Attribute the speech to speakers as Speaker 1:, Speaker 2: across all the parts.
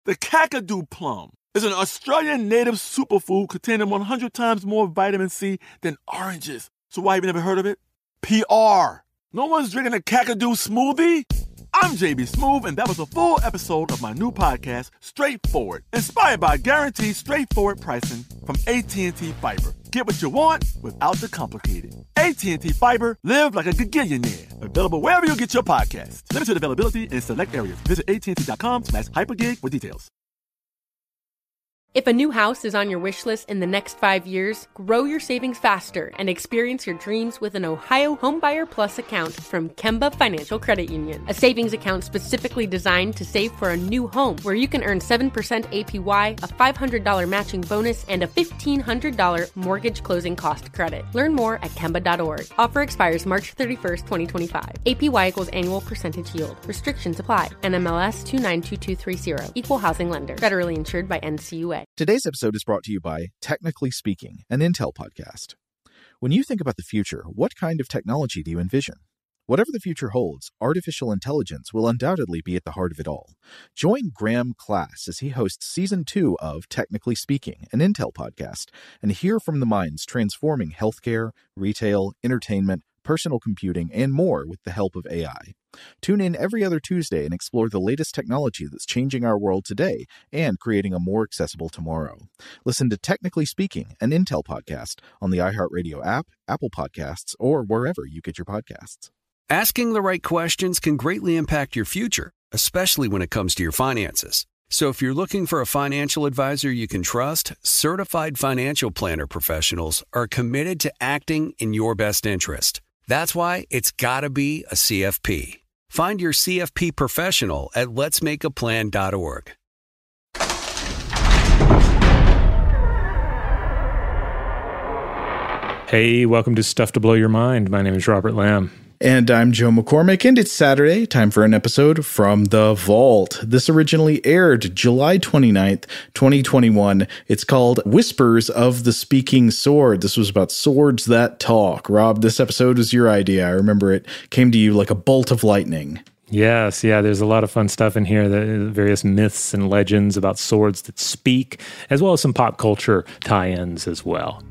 Speaker 1: The Kakadu plum is an Australian native superfood containing 100 times more vitamin C than oranges. So why have you never heard of it? PR. No one's drinking a Kakadu smoothie? I'm JB Smoove, and that was a full episode of my new podcast, Straightforward, inspired by guaranteed straightforward pricing from AT&T Fiber. Get what you want without the complicated. AT&T Fiber, live like a gigillionaire. Available wherever you get your podcasts. Limited availability in select areas. Visit AT&T.com/hypergig for details.
Speaker 2: If a new house is on your wish list in the next 5 years, grow your savings faster and experience your dreams with an Ohio Homebuyer Plus account from Kemba Financial Credit Union. A savings account specifically designed to save for a new home, where you can earn 7% APY, a $500 matching bonus, and a $1,500 mortgage closing cost credit. Learn more at Kemba.org. Offer expires March 31st, 2025. APY equals annual percentage yield. Restrictions apply. NMLS 292230. Equal housing lender. Federally insured by NCUA.
Speaker 3: Today's episode is brought to you by Technically Speaking, an Intel podcast. When you think about the future, what kind of technology do you envision? Whatever the future holds, artificial intelligence will undoubtedly be at the heart of it all. Join Graham Class as he hosts Season 2 of Technically Speaking, an Intel podcast, and hear from the minds transforming healthcare, retail, entertainment, personal computing, and more with the help of AI. Tune in every other Tuesday and explore the latest technology that's changing our world today and creating a more accessible tomorrow. Listen to Technically Speaking, an Intel podcast on the iHeartRadio app, Apple Podcasts, or wherever you get your podcasts.
Speaker 4: Asking the right questions can greatly impact your future, especially when it comes to your finances. So if you're looking for a financial advisor you can trust, certified financial planner professionals are committed to acting in your best interest. That's why it's got to be a CFP. Find your CFP professional at letsmakeaplan.org.
Speaker 5: Hey, welcome to Stuff to Blow Your Mind. My name is Robert Lamb.
Speaker 3: And I'm Joe McCormick, and it's Saturday, time for an episode from The Vault. This originally aired July 29th, 2021. It's called Whispers of the Speaking Sword. This was about swords that talk. Rob, this episode was your idea. I remember it came to you like a bolt of lightning.
Speaker 5: Yes, there's a lot of fun stuff in here, the various myths and legends about swords that speak, as well as some pop culture tie-ins as well.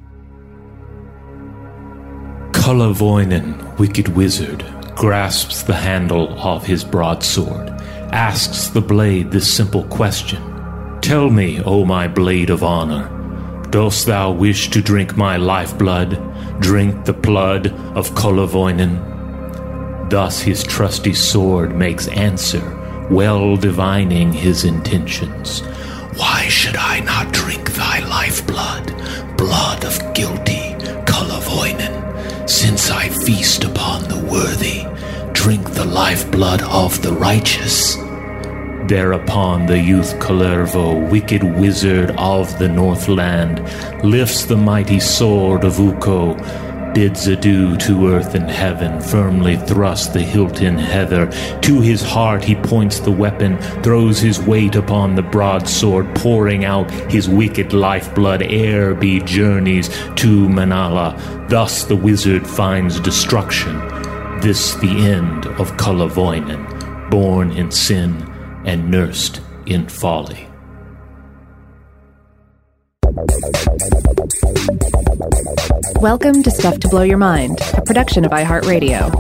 Speaker 6: Kullerwoinen, wicked wizard, grasps the handle of his broadsword, asks the blade this simple question. Tell me, O my blade of honor, dost thou wish to drink my lifeblood, drink the blood of Kullerwoinen? Thus his trusty sword makes answer, well divining his intentions. Why should I not drink thy lifeblood, blood of guilty Kullerwoinen? Since I feast upon the worthy, drink the lifeblood of the righteous. Thereupon the youth Kullervo, wicked wizard of the Northland, lifts the mighty sword of Ukko, bids adieu to earth and heaven, firmly thrusts the hilt in heather. To his heart he points the weapon, throws his weight upon the broadsword, pouring out his wicked lifeblood ere he journeys to Manala. Thus the wizard finds destruction. This the end of Kullerwoinen, born in sin and nursed in folly.
Speaker 7: Welcome to Stuff to Blow Your Mind, a production of iHeartRadio.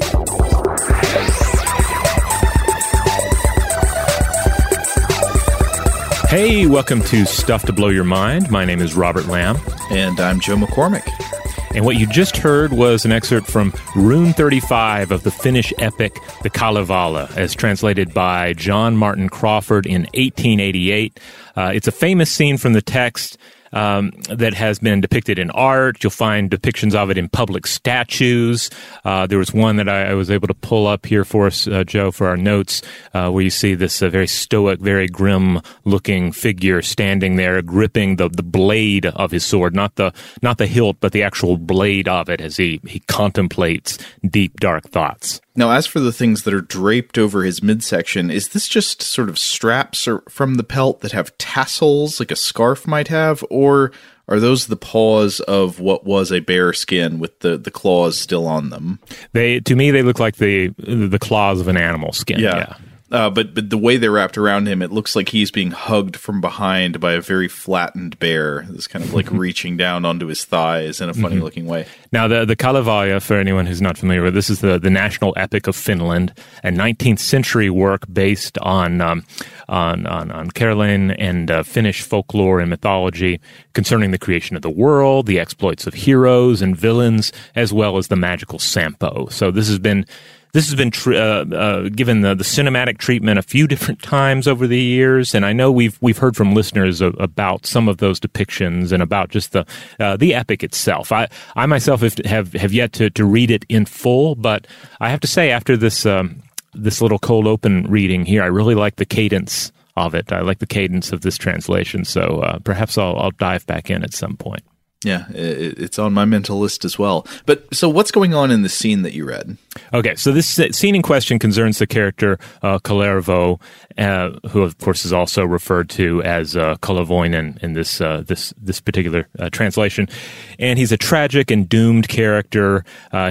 Speaker 5: Hey, welcome to Stuff to Blow Your Mind. My name is Robert Lamb.
Speaker 3: And I'm Joe McCormick.
Speaker 5: And what you just heard was an excerpt from Rune 35 of the Finnish epic The Kalevala, as translated by John Martin Crawford in 1888. It's a famous scene from the text that has been depicted in art. You'll find depictions of it in public statues. There was one that I was able to pull up here for us, Joe, for our notes, where you see this very stoic, very grim-looking figure standing there, gripping the blade of his sword, not the hilt, but the actual blade of it, as he contemplates deep, dark thoughts.
Speaker 3: Now, as for the things that are draped over his midsection, is this just sort of straps from the pelt that have tassels like a scarf might have, or are those the paws of what was a bear skin with the claws still on them?
Speaker 5: To me, they look like the claws of an animal skin.
Speaker 3: Yeah.
Speaker 8: But the way they're wrapped around him, it looks like he's being hugged from behind by a very flattened bear. This kind of like reaching down onto his thighs in a funny looking way.
Speaker 5: Now, the Kalevala, for anyone who's not familiar with, this is the national epic of Finland, a 19th century work based on Karelen and Finnish folklore and mythology concerning the creation of the world, the exploits of heroes and villains, as well as the magical Sampo. So this has been given the cinematic treatment a few different times over the years, and I know we've heard from listeners about some of those depictions and about just the epic itself. I myself have yet to read it in full, but I have to say after this little cold open reading here, I really like the cadence of it. I like the cadence of this translation, so perhaps I'll dive back in at some point.
Speaker 8: Yeah, it's on my mental list as well. But so what's going on in the scene that you read?
Speaker 5: Okay, so this scene in question concerns the character Kalervo, who of course is also referred to as Kalavoinen in this particular translation. And he's a tragic and doomed character.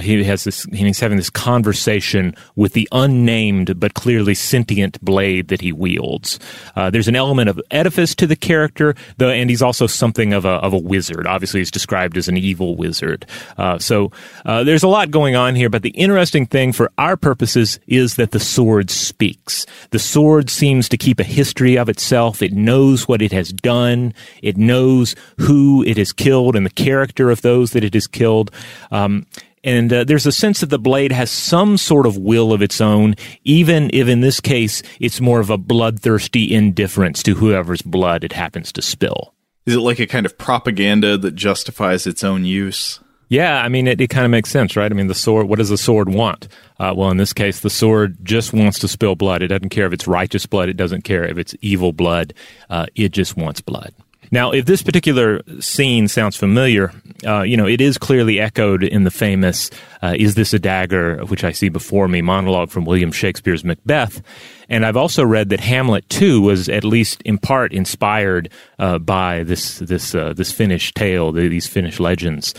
Speaker 5: He's having this conversation with the unnamed but clearly sentient blade that he wields. There's an element of edifice to the character, and he's also something of a wizard. Obviously, he's described as an evil wizard. So there's a lot going on here, but the interesting thing for our purposes is that the sword speaks. The sword seems to keep a history of itself. It knows what it has done. It knows who it has killed and the character of those that it has killed. And there's a sense that the blade has some sort of will of its own, even if in this case it's more of a bloodthirsty indifference to whoever's blood it happens to spill.
Speaker 8: Is it like a kind of propaganda that justifies its own use?
Speaker 5: Yeah, I mean, it kind of makes sense, right? I mean, the sword, what does the sword want? Well, in this case, the sword just wants to spill blood. It doesn't care if it's righteous blood. It doesn't care if it's evil blood. It just wants blood. Now, if this particular scene sounds familiar, it is clearly echoed in the famous Is This a Dagger, which I see before me, monologue from William Shakespeare's Macbeth. And I've also read that Hamlet, too, was at least in part inspired by this Finnish tale, these Finnish legends.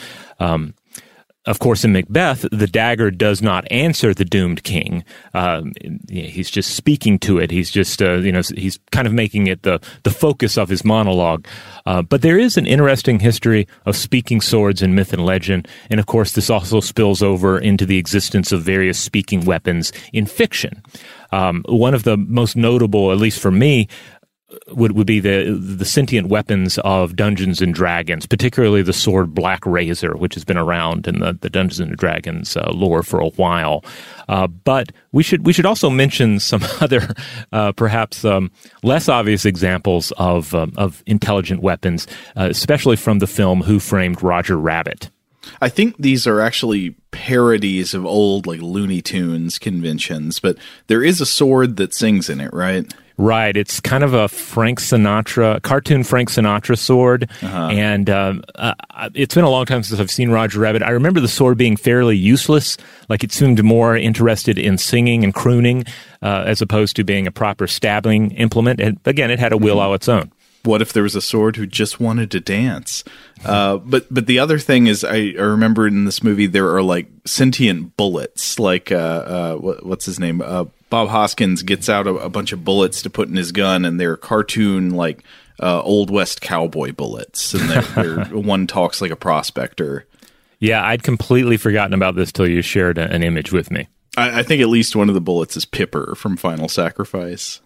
Speaker 5: Of course, in Macbeth, the dagger does not answer the doomed king. He's just speaking to it. He's just, he's kind of making it the focus of his monologue. But there is an interesting history of speaking swords in myth and legend. And of course, this also spills over into the existence of various speaking weapons in fiction. One of the most notable, at least for me, would be the sentient weapons of Dungeons and Dragons, particularly the sword Black Razor, which has been around in the Dungeons and Dragons lore for a while. But we should also mention some other, perhaps less obvious examples of intelligent weapons, especially from the film Who Framed Roger Rabbit.
Speaker 8: I think these are actually parodies of old like Looney Tunes conventions, but there is a sword that sings in it, right?
Speaker 5: Right. It's kind of a cartoon Frank Sinatra sword. Uh-huh. And it's been a long time since I've seen Roger Rabbit. I remember the sword being fairly useless. Like it seemed more interested in singing and crooning as opposed to being a proper stabbing implement. And again, it had a will all its own.
Speaker 8: What if there was a sword who just wanted to dance? But the other thing is, I remember in this movie there are like sentient bullets. Like what's his name? Bob Hoskins gets out a bunch of bullets to put in his gun, and they're cartoon like Old West cowboy bullets, and they're one talks like a prospector.
Speaker 5: Yeah, I'd completely forgotten about this till you shared an image with me.
Speaker 8: I think at least one of the bullets is Pipper from Final Sacrifice.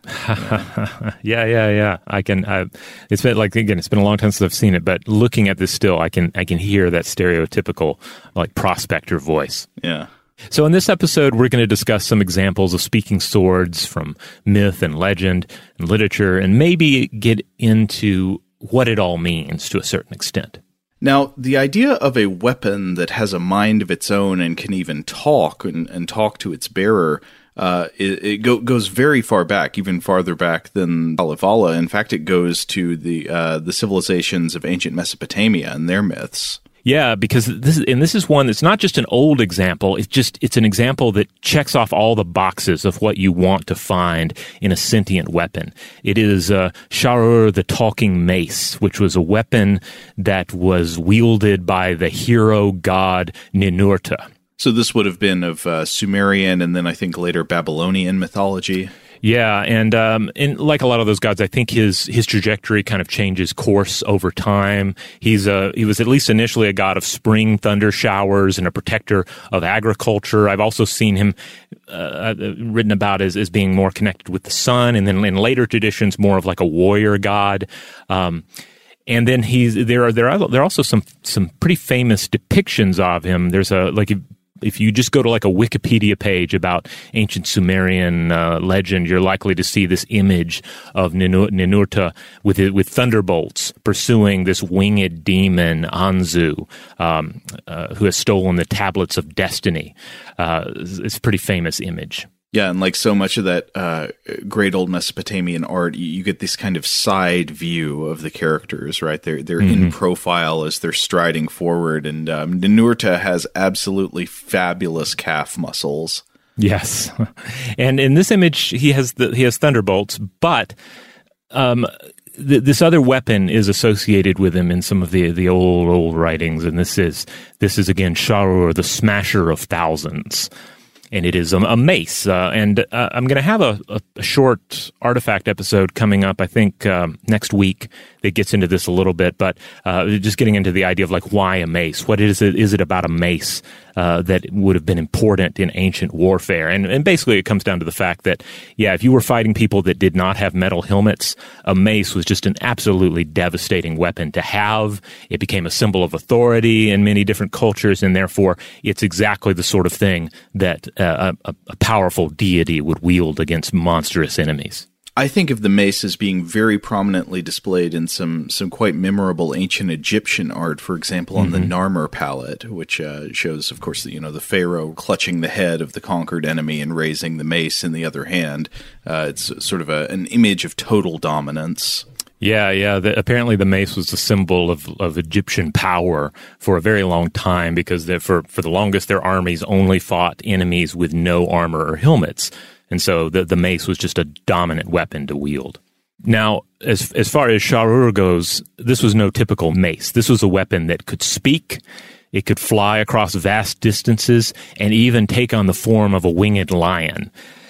Speaker 5: Yeah. It's been a long time since I've seen it, but looking at this still, I can hear that stereotypical like prospector voice.
Speaker 8: Yeah.
Speaker 5: So in this episode, we're going to discuss some examples of speaking swords from myth and legend and literature, and maybe get into what it all means to a certain extent.
Speaker 8: Now, the idea of a weapon that has a mind of its own and can even talk and talk to its bearer, it goes very far back, even farther back than Kalevala. In fact, it goes to the civilizations of ancient Mesopotamia and their myths.
Speaker 5: Yeah, because this is one that's not just an old example. It's an example that checks off all the boxes of what you want to find in a sentient weapon. It is Sharur, the talking mace, which was a weapon that was wielded by the hero god Ninurta.
Speaker 8: So this would have been of Sumerian and then I think later Babylonian mythology.
Speaker 5: Yeah, and like a lot of those gods, I think his trajectory kind of changes course over time. He was at least initially a god of spring thunder showers and a protector of agriculture. I've also seen him written about as being more connected with the sun, and then in later traditions, more of like a warrior god. And then there are also some pretty famous depictions of him. There's if you just go to like a Wikipedia page about ancient Sumerian legend, you're likely to see this image of Ninurta with thunderbolts pursuing this winged demon Anzu, who has stolen the tablets of destiny. It's a pretty famous image.
Speaker 8: Yeah, and like so much of that great old Mesopotamian art, you get this kind of side view of the characters, right? They're in profile as they're striding forward, and Ninurta has absolutely fabulous calf muscles.
Speaker 5: Yes, and in this image, he has thunderbolts, but this other weapon is associated with him in some of the old writings, and this is again Sha'ur, the Smasher of Thousands. And it is a mace. And I'm going to have a short artifact episode coming up, I think, next week that gets into this a little bit. But just getting into the idea of like, why a mace? What is it about a mace that would have been important in ancient warfare? And basically it comes down to the fact that, yeah, if you were fighting people that did not have metal helmets, a mace was just an absolutely devastating weapon to have. It became a symbol of authority in many different cultures, and therefore it's exactly the sort of thing that a powerful deity would wield against monstrous enemies.
Speaker 8: I think of the mace as being very prominently displayed in some quite memorable ancient Egyptian art, for example, on the Narmer palette, which shows, of course, the pharaoh clutching the head of the conquered enemy and raising the mace in the other hand. It's sort of an image of total dominance.
Speaker 5: Yeah. Apparently the mace was a symbol of Egyptian power for a very long time, because for the longest their armies only fought enemies with no armor or helmets. And so the mace was just a dominant weapon to wield. Now, as far as Sha'ur goes, this was no typical mace. This was a weapon that could speak, it could fly across vast distances, and even take on the form of a winged lion.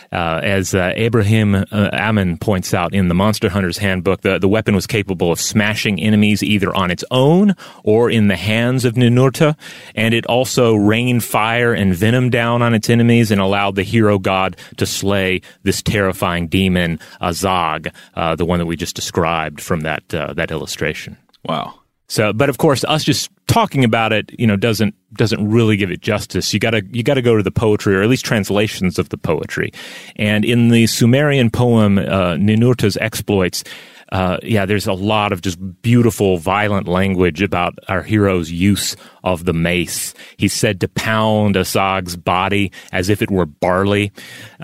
Speaker 5: As Ibrahim Amin points out in the Monster Hunter's Handbook, the weapon was capable of smashing enemies either on its own or in the hands of Ninurta, and it also rained fire and venom down on its enemies and allowed the hero god to slay this terrifying demon, Azag, the one that we just described from that illustration.
Speaker 8: Wow.
Speaker 5: So, but of course, us just talking about it, doesn't really give it justice. You gotta go to the poetry, or at least translations of the poetry. And in the Sumerian poem, Ninurta's Exploits, there's a lot of just beautiful, violent language about our hero's use of the mace. He's said to pound Azag's body as if it were barley.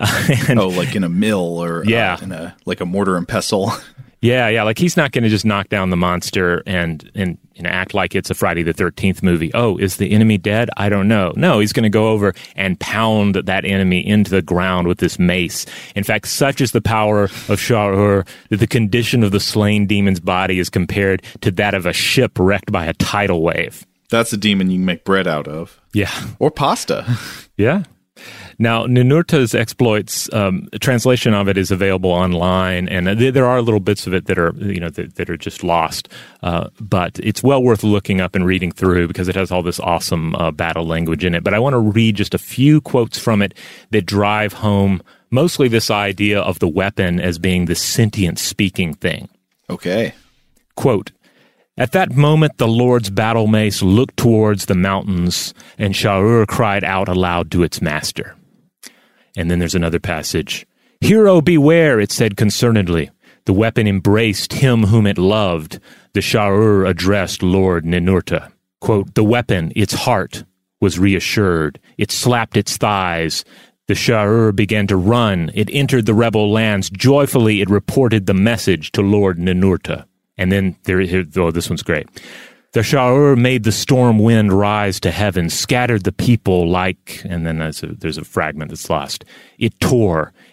Speaker 8: Like in a mill, or in a mortar and pestle.
Speaker 5: Yeah, like he's not going to just knock down the monster and act like it's a Friday the 13th movie. Oh, is the enemy dead? I don't know. No, he's going to go over and pound that enemy into the ground with this mace. In fact, such is the power of Sha'ur that the condition of the slain demon's body is compared to that of a ship wrecked by a tidal wave.
Speaker 8: That's a demon you can make bread out of.
Speaker 5: Yeah.
Speaker 8: Or pasta.
Speaker 5: Yeah. Now, Ninurta's Exploits, a translation of it is available online, and there are little bits of it that are, that are just lost. But it's well worth looking up and reading through, because it has all this awesome battle language in it. But I want to read just a few quotes from it that drive home mostly this idea of the weapon as being this sentient speaking thing.
Speaker 8: Okay.
Speaker 5: Quote, "At that moment, the Lord's battle mace looked towards the mountains, and Sha'ur cried out aloud to its master." And then there's another passage. "Hero, beware," it said concernedly. The weapon embraced him whom it loved. The Sha'ur addressed Lord Ninurta. Quote, "The weapon, its heart, was reassured. It slapped its thighs. The Sha'ur began to run. It entered the rebel lands. Joyfully it reported the message to Lord Ninurta." And then this one's great. "The Sha'ur made the storm wind rise to heaven, scattered the people like," and then there's a fragment that's lost. "It tore,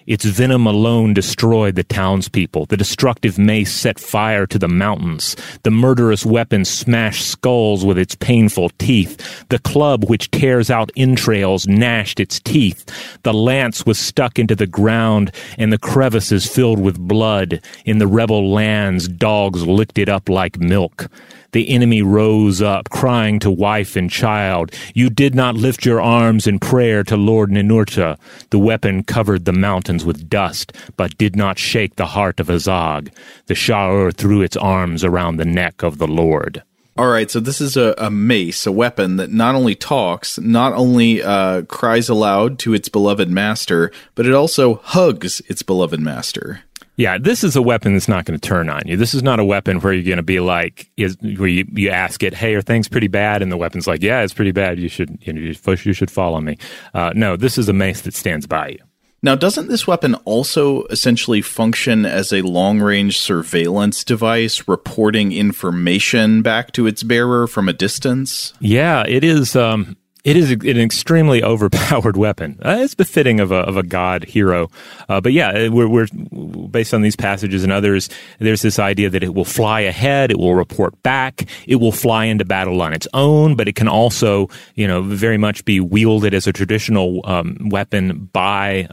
Speaker 5: Its venom alone destroyed the townspeople. The destructive mace set fire to the mountains. The murderous weapon smashed skulls with its painful teeth. The club, which tears out entrails, gnashed its teeth. The lance was stuck into the ground, and the crevices filled with blood. In the rebel lands, dogs licked it up like milk. The enemy rose up, crying to wife and child, "You did not lift your arms in prayer to Lord Ninurta." The weapon covered the mountains with dust, but did not shake the heart of Azog. The Sha'ur threw its arms around the neck of the Lord.
Speaker 8: All right, so this is a mace, a weapon that not only talks, not only cries aloud to its beloved master, but it also hugs its beloved master.
Speaker 5: Yeah, this is a weapon that's not going to turn on you. This is not a weapon where you're going to be like, where you ask it, "Hey, are things pretty bad?" And the weapon's like, "Yeah, it's pretty bad. You should follow me." No, this is a mace that stands by you.
Speaker 8: Now, doesn't this weapon also essentially function as a long-range surveillance device, reporting information back to its bearer from a distance?
Speaker 5: Yeah, it is. It is an extremely overpowered weapon. It's befitting of a god hero. But yeah, we're based on these passages and others. There's this idea that it will fly ahead, it will report back, it will fly into battle on its own, but it can also, very much be wielded as a traditional weapon by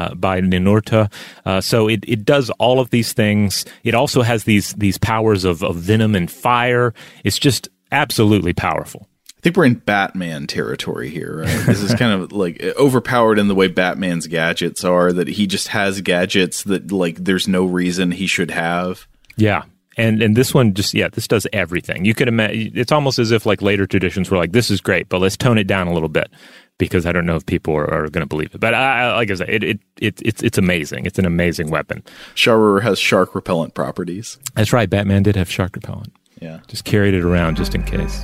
Speaker 5: Ninurta. So it does all of these things. It also has these powers of venom and fire. It's just absolutely powerful.
Speaker 8: I think we're in Batman territory here, right? This is kind of like overpowered in the way Batman's gadgets are, that he just has gadgets that there's no reason he should have.
Speaker 5: Yeah. And this one this does everything. You could imagine, it's almost as if later traditions were like, this is great, but let's tone it down a little bit, because I don't know if people are going to believe it. But like I said, it's amazing. It's an amazing weapon.
Speaker 8: Sha'ur has shark repellent properties.
Speaker 5: That's right. Batman did have shark repellent.
Speaker 8: Yeah.
Speaker 5: Just carried it around just in case.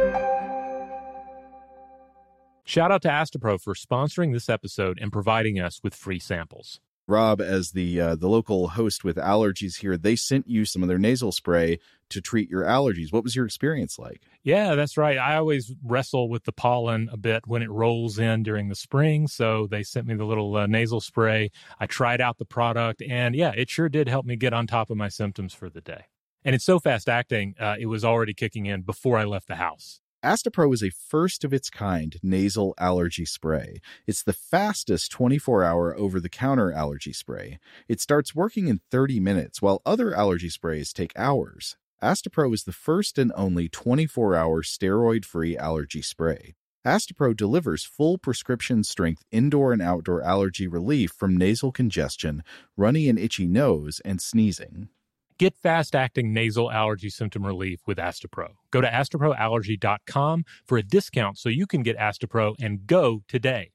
Speaker 5: Shout out to Astepro for sponsoring this episode and providing us with free samples.
Speaker 3: Rob, as the local host with allergies here, they sent you some of their nasal spray to treat your allergies. What was your experience like?
Speaker 5: Yeah, that's right. I always wrestle with the pollen a bit when it rolls in during the spring, so they sent me the little nasal spray. I tried out the product, and yeah, it sure did help me get on top of my symptoms for the day. And it's so fast acting, it was already kicking in before I left the house.
Speaker 3: Astepro is a first-of-its-kind nasal allergy spray. It's the fastest 24-hour over-the-counter allergy spray. It starts working in 30 minutes, while other allergy sprays take hours. Astepro is the first and only 24-hour steroid-free allergy spray. Astepro delivers full prescription-strength indoor and outdoor allergy relief from nasal congestion, runny and itchy nose, and sneezing.
Speaker 5: Get fast-acting nasal allergy symptom relief with Astepro. Go to asteproallergy.com for a discount so you can get Astepro and go today.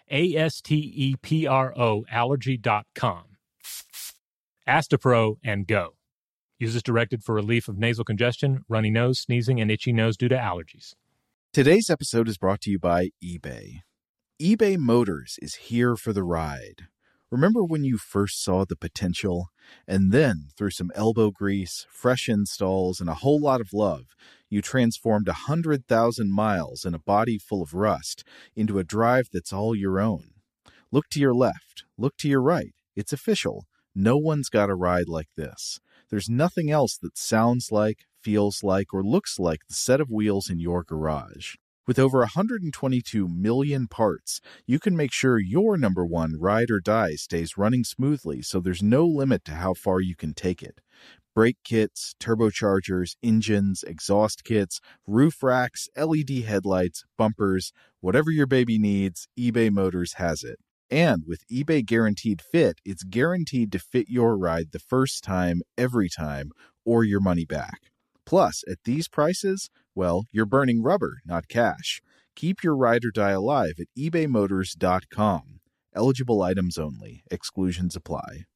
Speaker 5: ASTEPRO allergy.com. Astepro and go. Use as directed for relief of nasal congestion, runny nose, sneezing, and itchy nose due to allergies.
Speaker 3: Today's episode is brought to you by eBay. eBay Motors is here for the ride. Remember when you first saw the potential? And then, through some elbow grease, fresh installs, and a whole lot of love, you transformed 100,000 miles and a body full of rust into a drive that's all your own. Look to your left. Look to your right. It's official. No one's got a ride like this. There's nothing else that sounds like, feels like, or looks like the set of wheels in your garage. With over 122 million parts, you can make sure your number one ride or die stays running smoothly, so there's no limit to how far you can take it. Brake kits, turbochargers, engines, exhaust kits, roof racks, LED headlights, bumpers, whatever your baby needs, eBay Motors has it. And with eBay Guaranteed Fit, it's guaranteed to fit your ride the first time, every time, or your money back. Plus, at these prices, well, you're burning rubber, not cash. Keep your ride or die alive at ebaymotors.com. Eligible items only. Exclusions apply.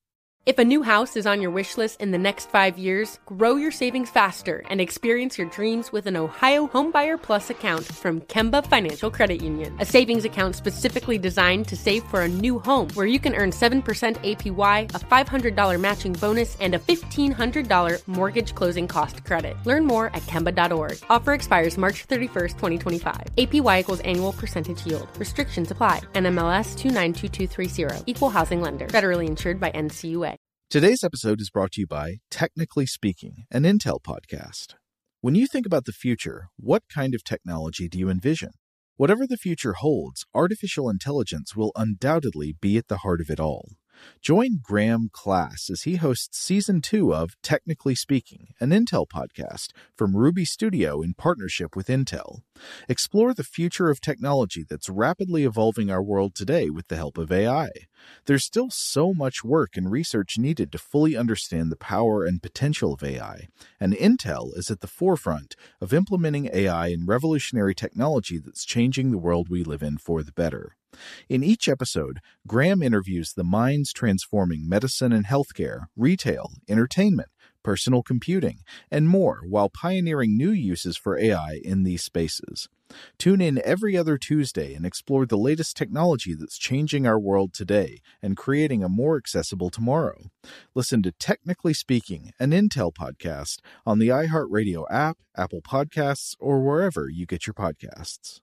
Speaker 2: If a new house is on your wish list in the next 5 years, grow your savings faster and experience your dreams with an Ohio Homebuyer Plus account from Kemba Financial Credit Union. A savings account specifically designed to save for a new home where you can earn 7% APY, a $500 matching bonus, and a $1,500 mortgage closing cost credit. Learn more at Kemba.org. Offer expires March 31st, 2025. APY equals annual percentage yield. Restrictions apply. NMLS 292230. Equal housing lender. Federally insured by NCUA.
Speaker 3: Today's episode is brought to you by Technically Speaking, an Intel podcast. When you think about the future, what kind of technology do you envision? Whatever the future holds, artificial intelligence will undoubtedly be at the heart of it all. Join Graham Class as he hosts Season 2 of Technically Speaking, an Intel podcast from Ruby Studio in partnership with Intel. Explore the future of technology that's rapidly evolving our world today with the help of AI. There's still so much work and research needed to fully understand the power and potential of AI, and Intel is at the forefront of implementing AI in revolutionary technology that's changing the world we live in for the better. In each episode, Graham interviews the minds transforming medicine and healthcare, retail, entertainment, personal computing, and more while pioneering new uses for AI in these spaces. Tune in every other Tuesday and explore the latest technology that's changing our world today and creating a more accessible tomorrow. Listen to Technically Speaking, an Intel podcast on the iHeartRadio app, Apple Podcasts, or wherever you get your podcasts.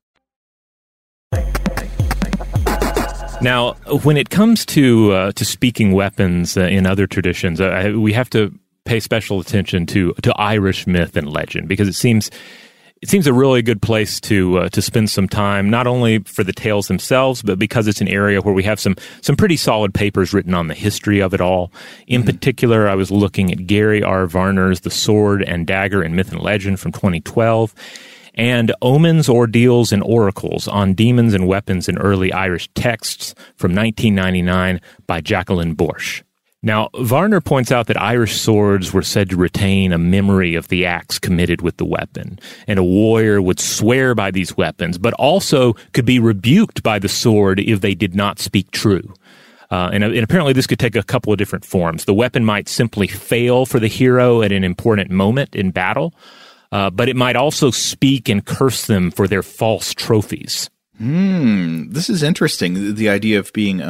Speaker 5: Now, when it comes to speaking weapons in other traditions, we have to pay special attention to Irish myth and legend, because it seems a really good place to spend some time, not only for the tales themselves, but because it's an area where we have some pretty solid papers written on the history of it all. In particular, I was looking at Gary R. Varner's The Sword and Dagger in Myth and Legend from 2012. And Omens, Ordeals, and Oracles on Demons and Weapons in Early Irish Texts from 1999 by Jacqueline Borsch. Now, Varner points out that Irish swords were said to retain a memory of the acts committed with the weapon, and a warrior would swear by these weapons, but also could be rebuked by the sword if they did not speak true. And apparently this could take a couple of different forms. The weapon might simply fail for the hero at an important moment in battle, but it might also speak and curse them for their false trophies.
Speaker 8: This is interesting. The idea of being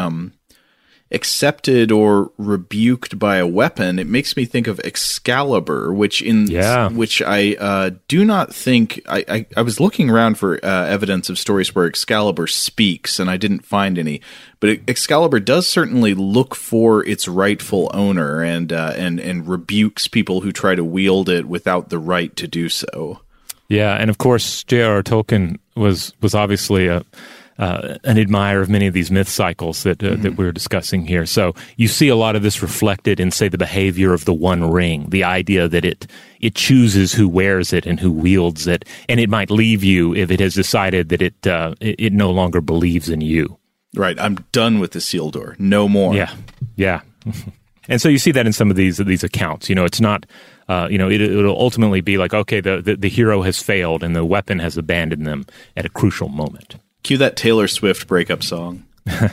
Speaker 8: accepted or rebuked by a weapon. It makes me think of Excalibur, which I do not think I was looking around for evidence of stories where Excalibur speaks, and I didn't find any. But Excalibur does certainly look for its rightful owner and rebukes people who try to wield it without the right to do so.
Speaker 5: Yeah, and of course, J.R.R. Tolkien was obviously an admirer of many of these myth cycles that we're discussing here. So you see a lot of this reflected in, say, the behavior of the One Ring, the idea that it chooses who wears it and who wields it, and it might leave you if it has decided that it no longer believes in you.
Speaker 8: Right, I'm done with the Isildur. No more.
Speaker 5: Yeah. And so you see that in some of these accounts. You know, it's not. It'll ultimately be like, okay, the hero has failed and the weapon has abandoned them at a crucial moment.
Speaker 8: Cue that Taylor Swift breakup song.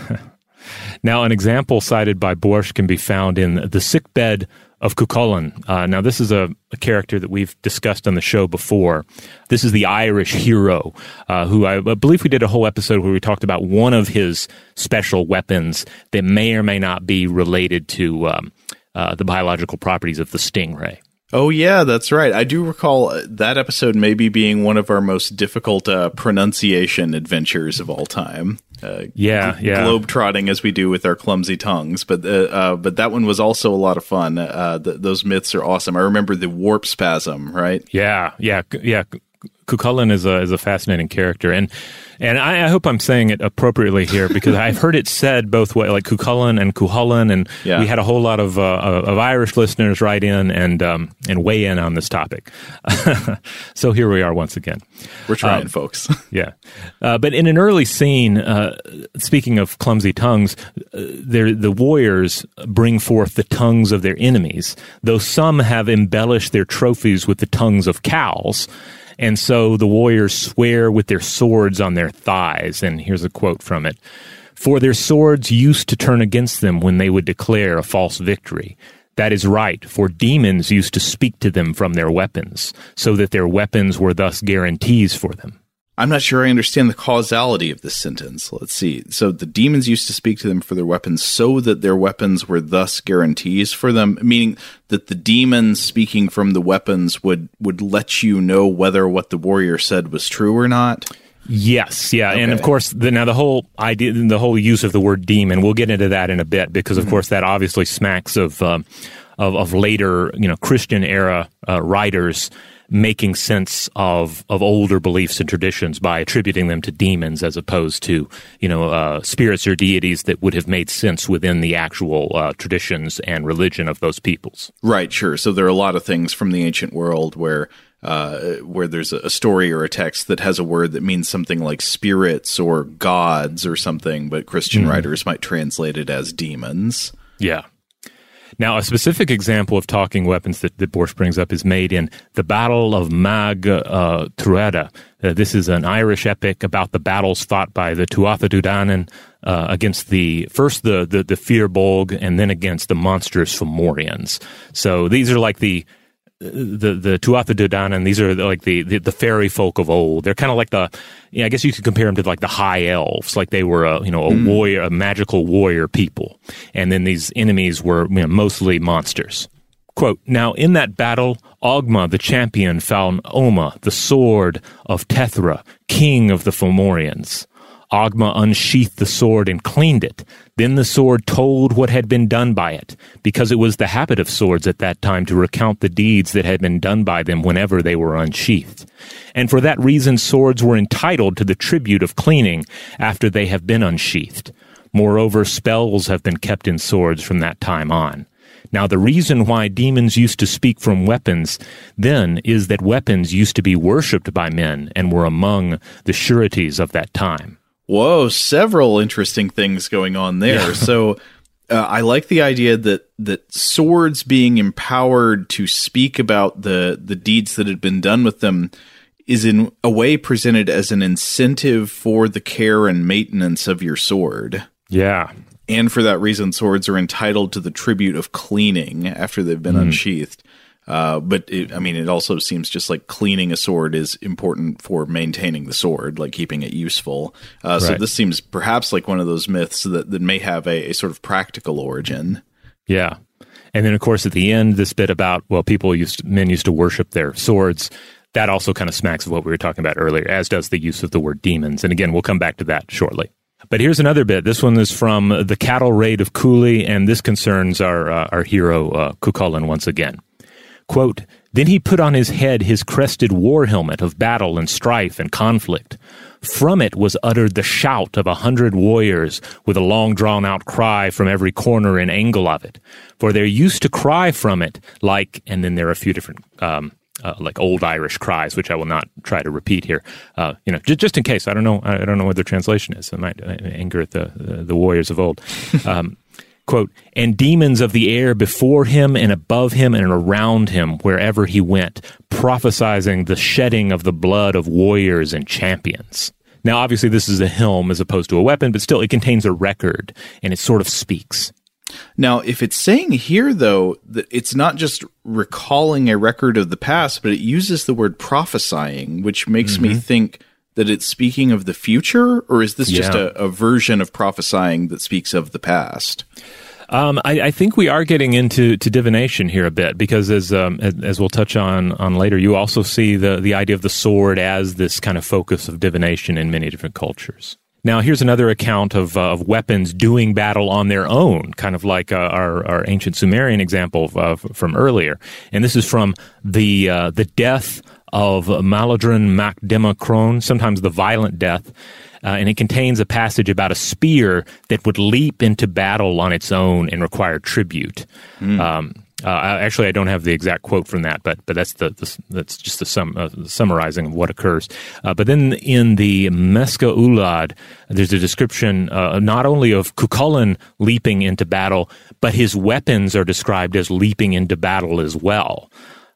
Speaker 5: Now, an example cited by Borsch can be found in The Sickbed of Cuchulainn. Now, this is a character that we've discussed on the show before. This is the Irish hero, who I believe we did a whole episode where we talked about one of his special weapons that may or may not be related to the biological properties of the stingray.
Speaker 8: Oh, yeah, that's right. I do recall that episode maybe being one of our most difficult pronunciation adventures of all time. Globe-trotting as we do with our clumsy tongues. But that one was also a lot of fun. Those myths are awesome. I remember the warp spasm, right? Yeah.
Speaker 5: Cuchulainn is a fascinating character, and I hope I'm saying it appropriately here, because I've heard it said both ways, like Cuchulainn and Cuchulainn, and we had a whole lot of Irish listeners write in and weigh in on this topic. So here we are once again.
Speaker 8: We're trying, folks.
Speaker 5: Yeah, but in an early scene, speaking of clumsy tongues, the warriors bring forth the tongues of their enemies, though some have embellished their trophies with the tongues of cows. And so the warriors swear with their swords on their thighs. And here's a quote from it. For their swords used to turn against them when they would declare a false victory. That is right, for demons used to speak to them from their weapons, so that their weapons were thus guarantees for them.
Speaker 8: I'm not sure I understand the causality of this sentence. Let's see. So the demons used to speak to them for their weapons so that their weapons were thus guarantees for them, meaning that the demons speaking from the weapons would let you know whether what the warrior said was true or not?
Speaker 5: Yes, yeah,
Speaker 8: Okay.
Speaker 5: and of course, the whole idea, the whole use of the word demon, we'll get into that in a bit, because of course that obviously smacks of later, Christian era writers making sense of older beliefs and traditions by attributing them to demons as opposed to, spirits or deities that would have made sense within the actual traditions and religion of those peoples.
Speaker 8: Right, sure. So there are a lot of things from the ancient world where there's a story or a text that has a word that means something like spirits or gods or something, but Christian writers might translate it as demons.
Speaker 5: Yeah. Now, a specific example of talking weapons that Borsch brings up is made in the Battle of Mag Trueda. This is an Irish epic about the battles fought by the Tuatha Dé Danann against the Fir Bolg and then against the monstrous Fomorians. So these are like the Tuatha Dé Danann, these are like the fairy folk of old. They're kind of like I guess you could compare them to like the high elves, like they were a warrior, a magical warrior people. And then these enemies were mostly monsters. Quote, now in that battle, Ogma the champion found Oma, the sword of Tethra, king of the Fomorians. Ogma unsheathed the sword and cleaned it. Then the sword told what had been done by it, because it was the habit of swords at that time to recount the deeds that had been done by them whenever they were unsheathed. And for that reason, swords were entitled to the tribute of cleaning after they have been unsheathed. Moreover, spells have been kept in swords from that time on. Now, the reason why demons used to speak from weapons then is that weapons used to be worshipped by men and were among the sureties of that time.
Speaker 8: Whoa, several interesting things going on there. Yeah. So I like the idea that swords being empowered to speak about the deeds that had been done with them is in a way presented as an incentive for the care and maintenance of your sword.
Speaker 5: Yeah.
Speaker 8: And for that reason, swords are entitled to the tribute of cleaning after they've been unsheathed. But it also seems just like cleaning a sword is important for maintaining the sword, like keeping it useful.
Speaker 5: Right.
Speaker 8: So this seems perhaps like one of those myths that may have a sort of practical origin.
Speaker 5: Yeah. And then, of course, at the end, this bit about, men used to worship their swords. That also kind of smacks of what we were talking about earlier, as does the use of the word demons. And again, we'll come back to that shortly. But here's another bit. This one is from the cattle raid of Cooley, and this concerns our hero, Cuchulainn, once again. Quote, then he put on his head his crested war helmet of battle and strife and conflict. From it was uttered the shout of 100 warriors with a long drawn-out cry from every corner and angle of it. For there used to cry from it like, and then there are a few different like old Irish cries, which I will not try to repeat here. Just in case, I don't know what their translation is. It might anger the warriors of old. Quote, and demons of the air before him and above him and around him wherever he went, prophesizing the shedding of the blood of warriors and champions. Now, obviously, this is a helm as opposed to a weapon, but still, it contains a record, and it sort of speaks.
Speaker 8: Now, if it's saying here, though, that it's not just recalling a record of the past, but it uses the word prophesying, which makes me think that it's speaking of the future, or is this just a version of prophesying that speaks of the past?
Speaker 5: I think we are getting into divination here a bit, because as we'll touch on later, you also see the idea of the sword as this kind of focus of divination in many different cultures. Now, here's another account of weapons doing battle on their own, kind of like our ancient Sumerian example from earlier. And this is from the death of Maladrin Mac Democrone, sometimes the violent death, and it contains a passage about a spear that would leap into battle on its own and require tribute. Actually, I don't have the exact quote from that, but that's just the summarizing of what occurs. But then in the Mesca Ulad, there's a description not only of Cuchulainn leaping into battle, but his weapons are described as leaping into battle as well.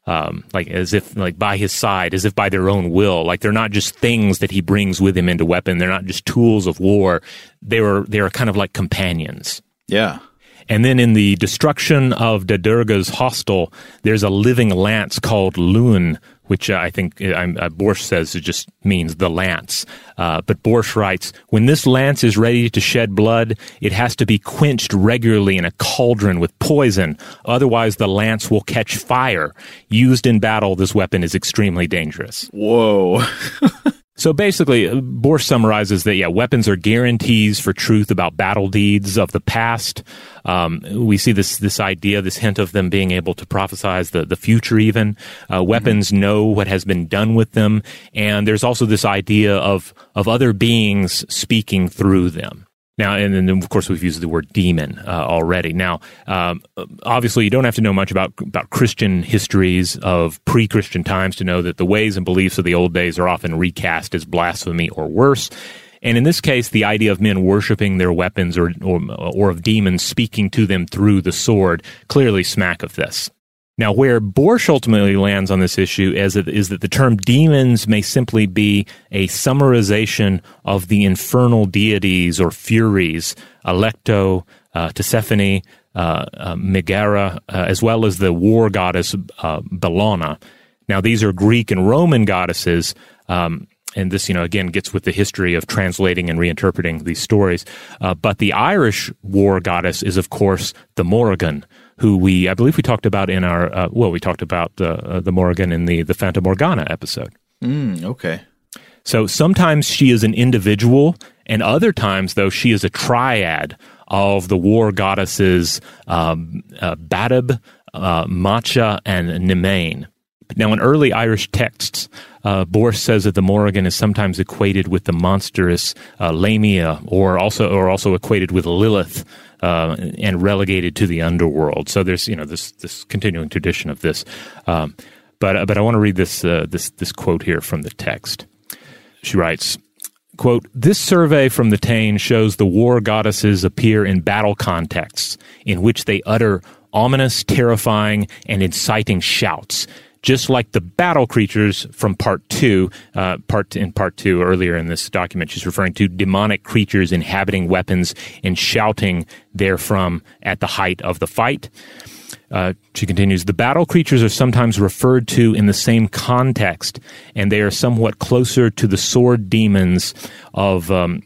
Speaker 5: like as if like by his side, as if by their own will. Like they're not just things that he brings with him into weapon. They're not just tools of war. They are kind of like companions.
Speaker 8: Yeah.
Speaker 5: And then in the destruction of Dadurga's hostel, there's a living lance called Lun, which I think Borsch says it just means the lance. But Borsch writes, when this lance is ready to shed blood, it has to be quenched regularly in a cauldron with poison. Otherwise, the lance will catch fire. Used in battle, this weapon is extremely dangerous.
Speaker 8: Whoa.
Speaker 5: So basically, Borsch summarizes that, weapons are guarantees for truth about battle deeds of the past. We see this idea, this hint of them being able to prophesize the future even. Weapons know what has been done with them. And there's also this idea of other beings speaking through them. Now, and then, of course, we've used the word demon already. Now, obviously, you don't have to know much about Christian histories of pre-Christian times to know that the ways and beliefs of the old days are often recast as blasphemy or worse. And in this case, the idea of men worshiping their weapons or of demons speaking to them through the sword clearly smack of this. Now, where Borsch ultimately lands on this issue is that the term demons may simply be a summarization of the infernal deities or furies, Alecto, Tisiphone, Megara, as well as the war goddess Bellona. Now, these are Greek and Roman goddesses, and this, again, gets with the history of translating and reinterpreting these stories. But the Irish war goddess is, of course, the Morrigan, who I believe we talked about in our, we talked about the Morrigan in the Fata Morgana episode.
Speaker 8: Okay.
Speaker 5: So sometimes she is an individual, and other times, though, she is a triad of the war goddesses Badab, Macha, and Nemain. Now, in early Irish texts, Borsch says that the Morrigan is sometimes equated with the monstrous Lamia, or also equated with Lilith, and relegated to the underworld. So there's this continuing tradition of this. But I want to read this quote here from the text. She writes, quote, "This survey from the Táin shows the war goddesses appear in battle contexts in which they utter ominous, terrifying, and inciting shouts, just like the battle creatures from part two earlier in this document. She's referring to demonic creatures inhabiting weapons and shouting therefrom at the height of the fight. She continues, the battle creatures are sometimes referred to in the same context, and they are somewhat closer to the sword demons of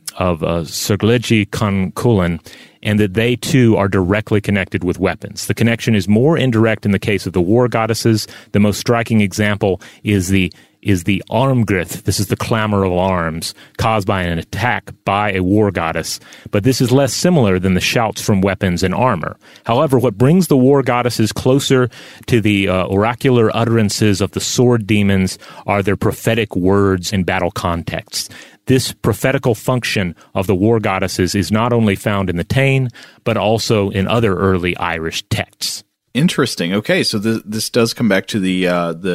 Speaker 5: Serglegi Con Cullen, and that they too are directly connected with weapons. The connection is more indirect in the case of the war goddesses. The most striking example is the Armgrith. This is the clamor of arms caused by an attack by a war goddess. But this is less similar than the shouts from weapons and armor. However, what brings the war goddesses closer to the oracular utterances of the sword demons are their prophetic words in battle contexts. This prophetical function of the war goddesses is not only found in the Táin, but also in other early Irish texts.
Speaker 8: Interesting. Okay, so this does come back to the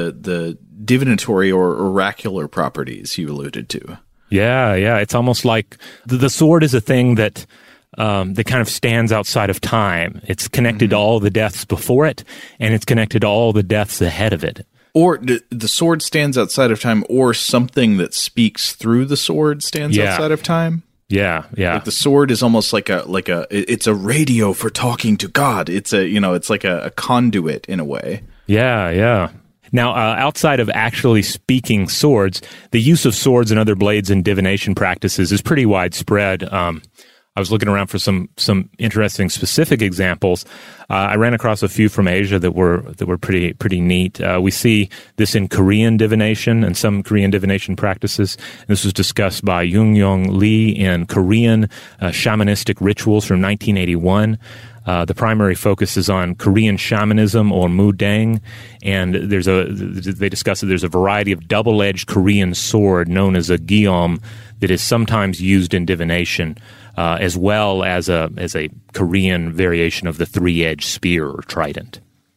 Speaker 8: divinatory or oracular properties you alluded to.
Speaker 5: Yeah. It's almost like the sword is a thing that kind of stands outside of time. It's connected to all the deaths before it, and it's connected to all the deaths ahead of it.
Speaker 8: Or the sword stands outside of time, or something that speaks through the sword stands outside of time.
Speaker 5: Yeah.
Speaker 8: Like the sword is almost like it's a radio for talking to God. It's it's like a conduit in a way.
Speaker 5: Yeah. Now, outside of actually speaking swords, the use of swords and other blades in divination practices is pretty widespread. I was looking around for some interesting specific examples. I ran across a few from Asia that were pretty neat. We see this in Korean divination and some Korean divination practices. And this was discussed by Young Lee in Korean Shamanistic Rituals from 1981. The primary focus is on Korean shamanism or mudang, and they discuss that there's a variety of double-edged Korean sword known as a gyeom that is sometimes used in divination, as well as a Korean variation of the three-edged spear or trident.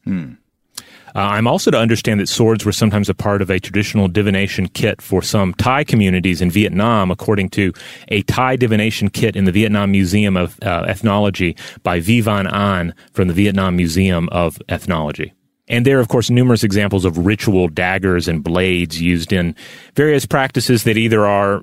Speaker 5: I'm also to understand that swords were sometimes a part of a traditional divination kit for some Thai communities in Vietnam, according to a Thai divination kit in the Vietnam Museum of Ethnology by Vivan An from the Vietnam Museum of Ethnology. And there are, of course, numerous examples of ritual daggers and blades used in various practices that either are,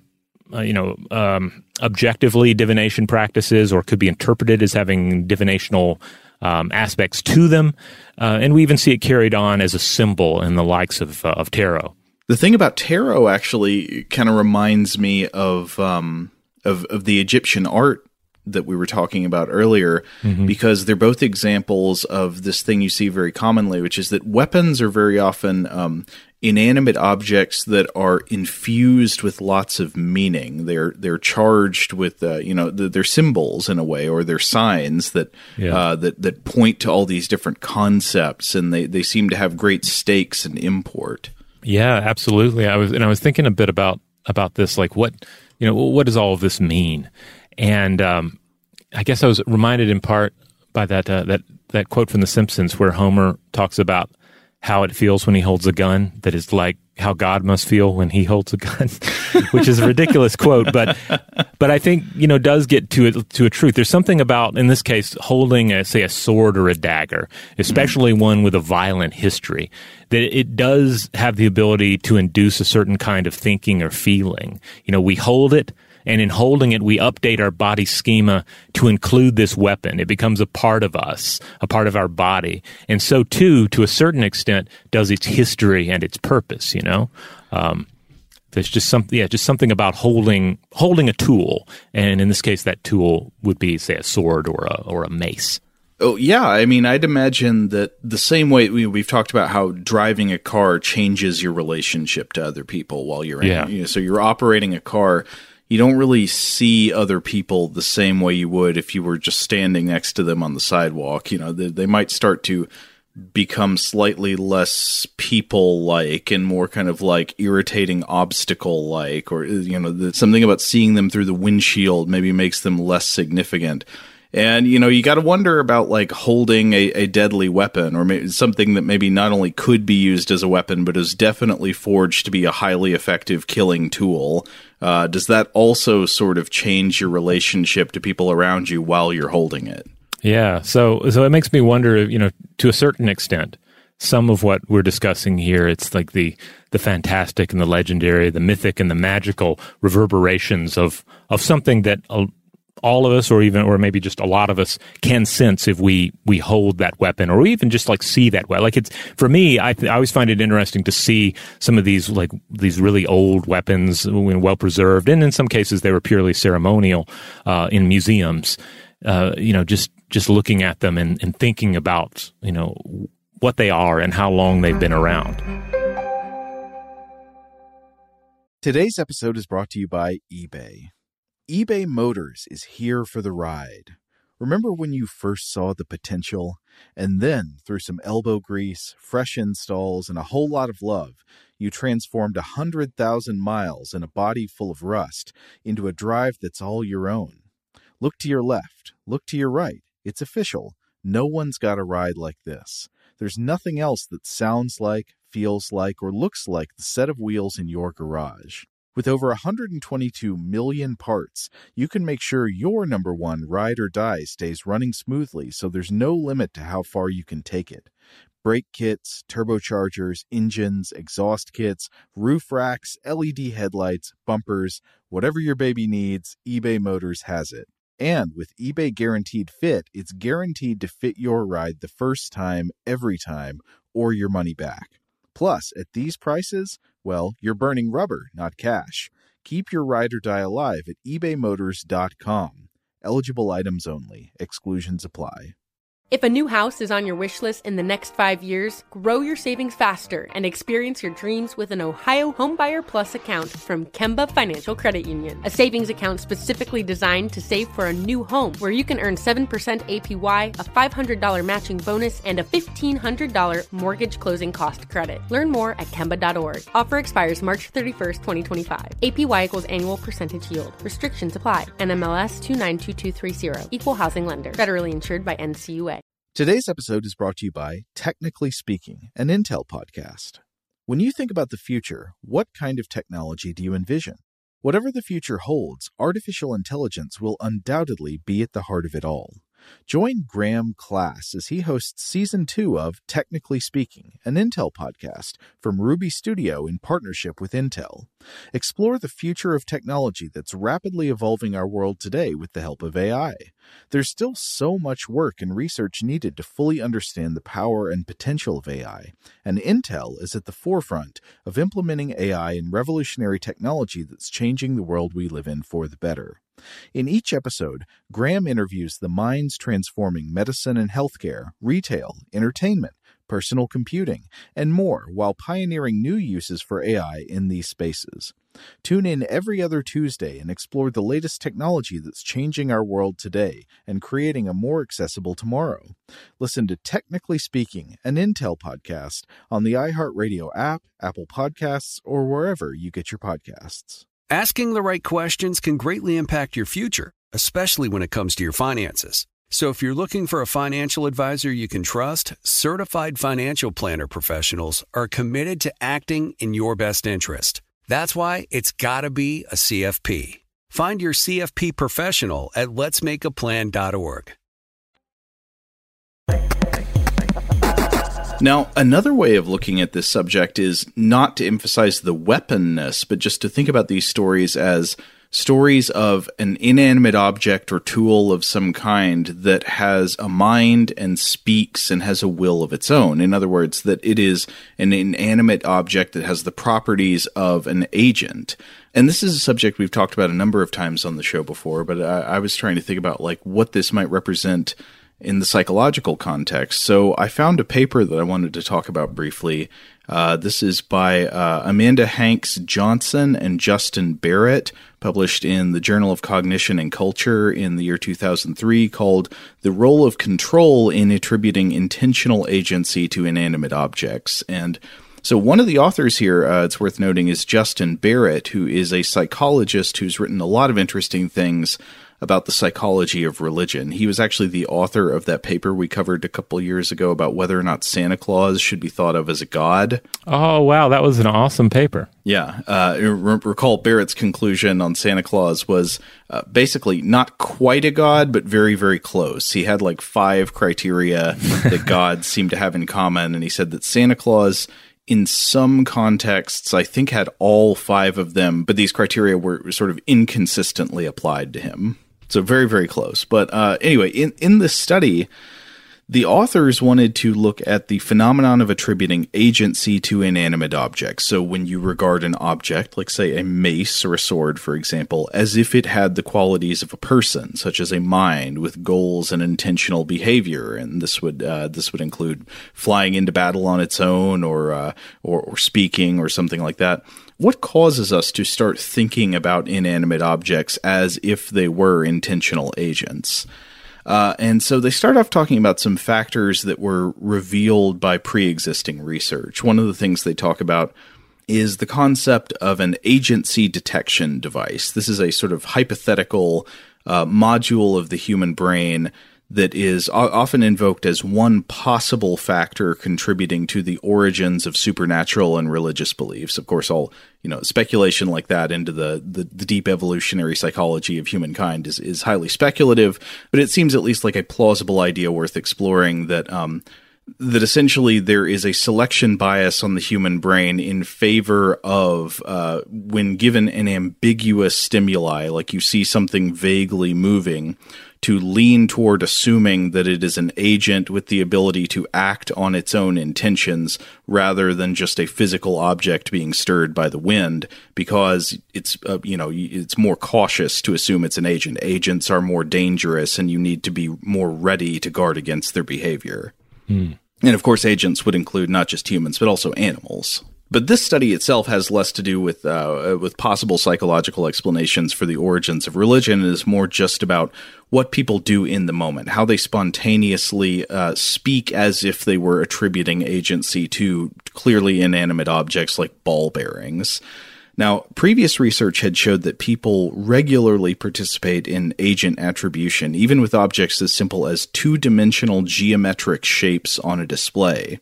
Speaker 5: objectively divination practices or could be interpreted as having divinational aspects to them. And we even see it carried on as a symbol in the likes of tarot.
Speaker 8: The thing about tarot actually kind of reminds me of the Egyptian art that we were talking about earlier, because they're both examples of this thing you see very commonly, which is that weapons are very often inanimate objects that are infused with lots of meaning. They're charged with they're symbols in a way, or they're signs that that point to all these different concepts, and they seem to have great stakes and import.
Speaker 5: Yeah, absolutely. I was thinking a bit about this, like what does all of this mean? And I guess I was reminded in part by that quote from The Simpsons where Homer talks about how it feels when he holds a gun, that is like how God must feel when he holds a gun, which is a ridiculous quote, but I think, does get to a truth. There's something about, in this case, holding a sword or a dagger, especially one with a violent history, that it does have the ability to induce a certain kind of thinking or feeling. We hold it, and in holding it, we update our body schema to include this weapon. It becomes a part of us, a part of our body. And so, too, to a certain extent, does its history and its purpose, There's just something about holding a tool. And in this case, that tool would be, say, a sword or a mace.
Speaker 8: Oh, yeah. I mean, I'd imagine that the same way we've talked about how driving a car changes your relationship to other people while you're in it. So you're operating a car. You don't really see other people the same way you would if you were just standing next to them on the sidewalk. They might start to become slightly less people-like and more kind of like irritating obstacle-like, or, something about seeing them through the windshield maybe makes them less significant. And, you got to wonder about like holding a deadly weapon, or maybe something that maybe not only could be used as a weapon, but is definitely forged to be a highly effective killing tool. Does that also sort of change your relationship to people around you while you're holding it?
Speaker 5: Yeah. So it makes me wonder, to a certain extent, some of what we're discussing here, it's like the fantastic and the legendary, the mythic and the magical reverberations of something that all of us, or maybe just a lot of us, can sense if we hold that weapon, or even just like see that weapon. Like, it's, for me, I always find it interesting to see some of these really old weapons, well preserved, and in some cases they were purely ceremonial, in museums. Just looking at them and thinking about what they are and how long they've been around.
Speaker 3: Today's episode is brought to you by eBay. eBay Motors is here for the ride. Remember when you first saw the potential? And then, through some elbow grease, fresh installs, and a whole lot of love, you transformed 100,000 miles and a body full of rust into a drive that's all your own. Look to your left. Look to your right. It's official. No one's got a ride like this. There's nothing else that sounds like, feels like, or looks like the set of wheels in your garage. With over 122 million parts, you can make sure your number one ride or die stays running smoothly, so there's no limit to how far you can take it. Brake kits, turbochargers, engines, exhaust kits, roof racks, LED headlights, bumpers, whatever your baby needs, eBay Motors has it. And with eBay Guaranteed Fit, it's guaranteed to fit your ride the first time, every time, or your money back. Plus, at these prices, well, you're burning rubber, not cash. Keep your ride or die alive at ebaymotors.com. Eligible items only. Exclusions apply.
Speaker 2: If a new house is on your wish list in the next 5 years, grow your savings faster and experience your dreams with an Ohio Homebuyer Plus account from Kemba Financial Credit Union. A savings account specifically designed to save for a new home, where you can earn 7% APY, a $500 matching bonus, and a $1,500 mortgage closing cost credit. Learn more at Kemba.org. Offer expires March 31st, 2025. APY equals annual percentage yield. Restrictions apply. NMLS 292230. Equal housing lender. Federally insured by NCUA.
Speaker 3: Today's episode is brought to you by Technically Speaking, an Intel podcast. When you think about the future, what kind of technology do you envision? Whatever the future holds, artificial intelligence will undoubtedly be at the heart of it all. Join Graham Class as he hosts Season 2 of Technically Speaking, an Intel podcast from Ruby Studio in partnership with Intel. Explore the future of technology that's rapidly evolving our world today with the help of AI. There's still so much work and research needed to fully understand the power and potential of AI, and Intel is at the forefront of implementing AI in revolutionary technology that's changing the world we live in for the better. In each episode, Graham interviews the minds transforming medicine and healthcare, retail, entertainment, personal computing, and more while pioneering new uses for AI in these spaces. Tune in every other Tuesday and explore the latest technology that's changing our world today and creating a more accessible tomorrow. Listen to Technically Speaking, an Intel podcast on the iHeartRadio app, Apple Podcasts, or wherever you get your podcasts.
Speaker 4: Asking the right questions can greatly impact your future, especially when it comes to your finances. So if you're looking for a financial advisor you can trust, certified financial planner professionals are committed to acting in your best interest. That's why it's got to be a CFP. Find your CFP professional at letsmakeaplan.org.
Speaker 8: Now, another way of looking at this subject is not to emphasize the weaponness, but just to think about these stories as stories of an inanimate object or tool of some kind that has a mind and speaks and has a will of its own. In other words, that it is an inanimate object that has the properties of an agent. And this is a subject we've talked about a number of times on the show before, but I was trying to think about like what this might represent in the psychological context. So I found a paper that I wanted to talk about briefly. This is by Amanda Hanks Johnson and Justin Barrett, published in the Journal of Cognition and Culture in the year 2003, called The Role of Control in Attributing Intentional Agency to Inanimate Objects. And so one of the authors here, it's worth noting, is Justin Barrett, who is a psychologist who's written a lot of interesting things about the psychology of religion. He was actually the author of that paper we covered a couple years ago about whether or not Santa Claus should be thought of as a god.
Speaker 5: Oh, wow. That was an awesome paper.
Speaker 8: Yeah. Recall Barrett's conclusion on Santa Claus was basically not quite a god, but very, very close. He had like 5 criteria that gods seem to have in common, and he said that Santa Claus, in some contexts, I think had all 5 of them, but these criteria were sort of inconsistently applied to him. So very, very close. But anyway, in this study, the authors wanted to look at the phenomenon of attributing agency to inanimate objects. So when you regard an object, like say a mace or a sword, for example, as if it had the qualities of a person, such as a mind with goals and intentional behavior, and this would include flying into battle on its own, or speaking, or something like that. What causes us to start thinking about inanimate objects as if they were intentional agents? And so they start off talking about some factors that were revealed by pre-existing research. One of the things they talk about is the concept of an agency detection device. This is a sort of hypothetical module of the human brain that is often invoked as one possible factor contributing to the origins of supernatural and religious beliefs. Of course, all speculation like that into the deep evolutionary psychology of humankind is highly speculative, but it seems at least like a plausible idea worth exploring, that essentially there is a selection bias on the human brain in favor of when given an ambiguous stimuli, like you see something vaguely moving, to lean toward assuming that it is an agent with the ability to act on its own intentions rather than just a physical object being stirred by the wind, because it's more cautious to assume it's an agent. Agents are more dangerous, and you need to be more ready to guard against their behavior. And of course, agents would include not just humans, but also animals. But this study itself has less to do with possible psychological explanations for the origins of religion. It is more just about what people do in the moment, how they spontaneously speak as if they were attributing agency to clearly inanimate objects like ball bearings. Now, previous research had showed that people regularly participate in agent attribution, even with objects as simple as 2-dimensional geometric shapes on a display.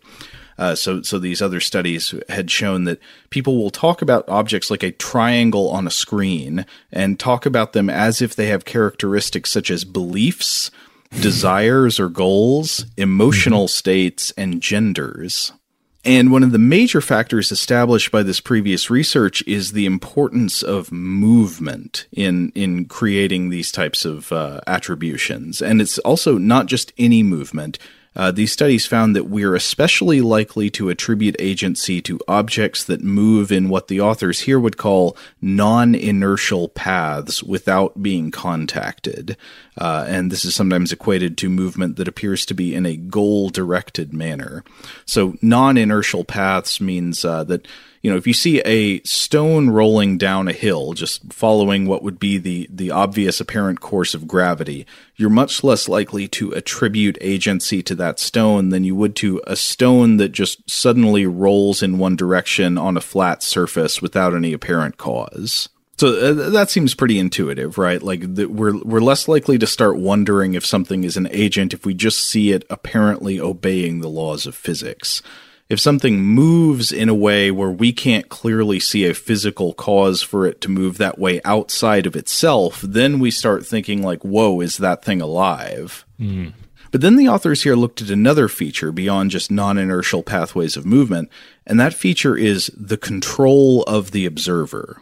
Speaker 8: So these other studies had shown that people will talk about objects like a triangle on a screen and talk about them as if they have characteristics such as beliefs desires or goals, emotional states, and genders. And one of the major factors established by this previous research is the importance of movement in creating these types of attributions. And it's also not just any movement. These studies found that we're especially likely to attribute agency to objects that move in what the authors here would call non-inertial paths without being contacted. And this is sometimes equated to movement that appears to be in a goal-directed manner. So non-inertial paths means that, if you see a stone rolling down a hill, just following what would be the obvious apparent course of gravity, you're much less likely to attribute agency to that stone than you would to a stone that just suddenly rolls in one direction on a flat surface without any apparent cause. So that seems pretty intuitive, right? Like we're less likely to start wondering if something is an agent if we just see it apparently obeying the laws of physics. If something moves in a way where we can't clearly see a physical cause for it to move that way outside of itself, then we start thinking like, whoa, is that thing alive? Mm. But then the authors here looked at another feature beyond just non-inertial pathways of movement, and that feature is the control of the observer.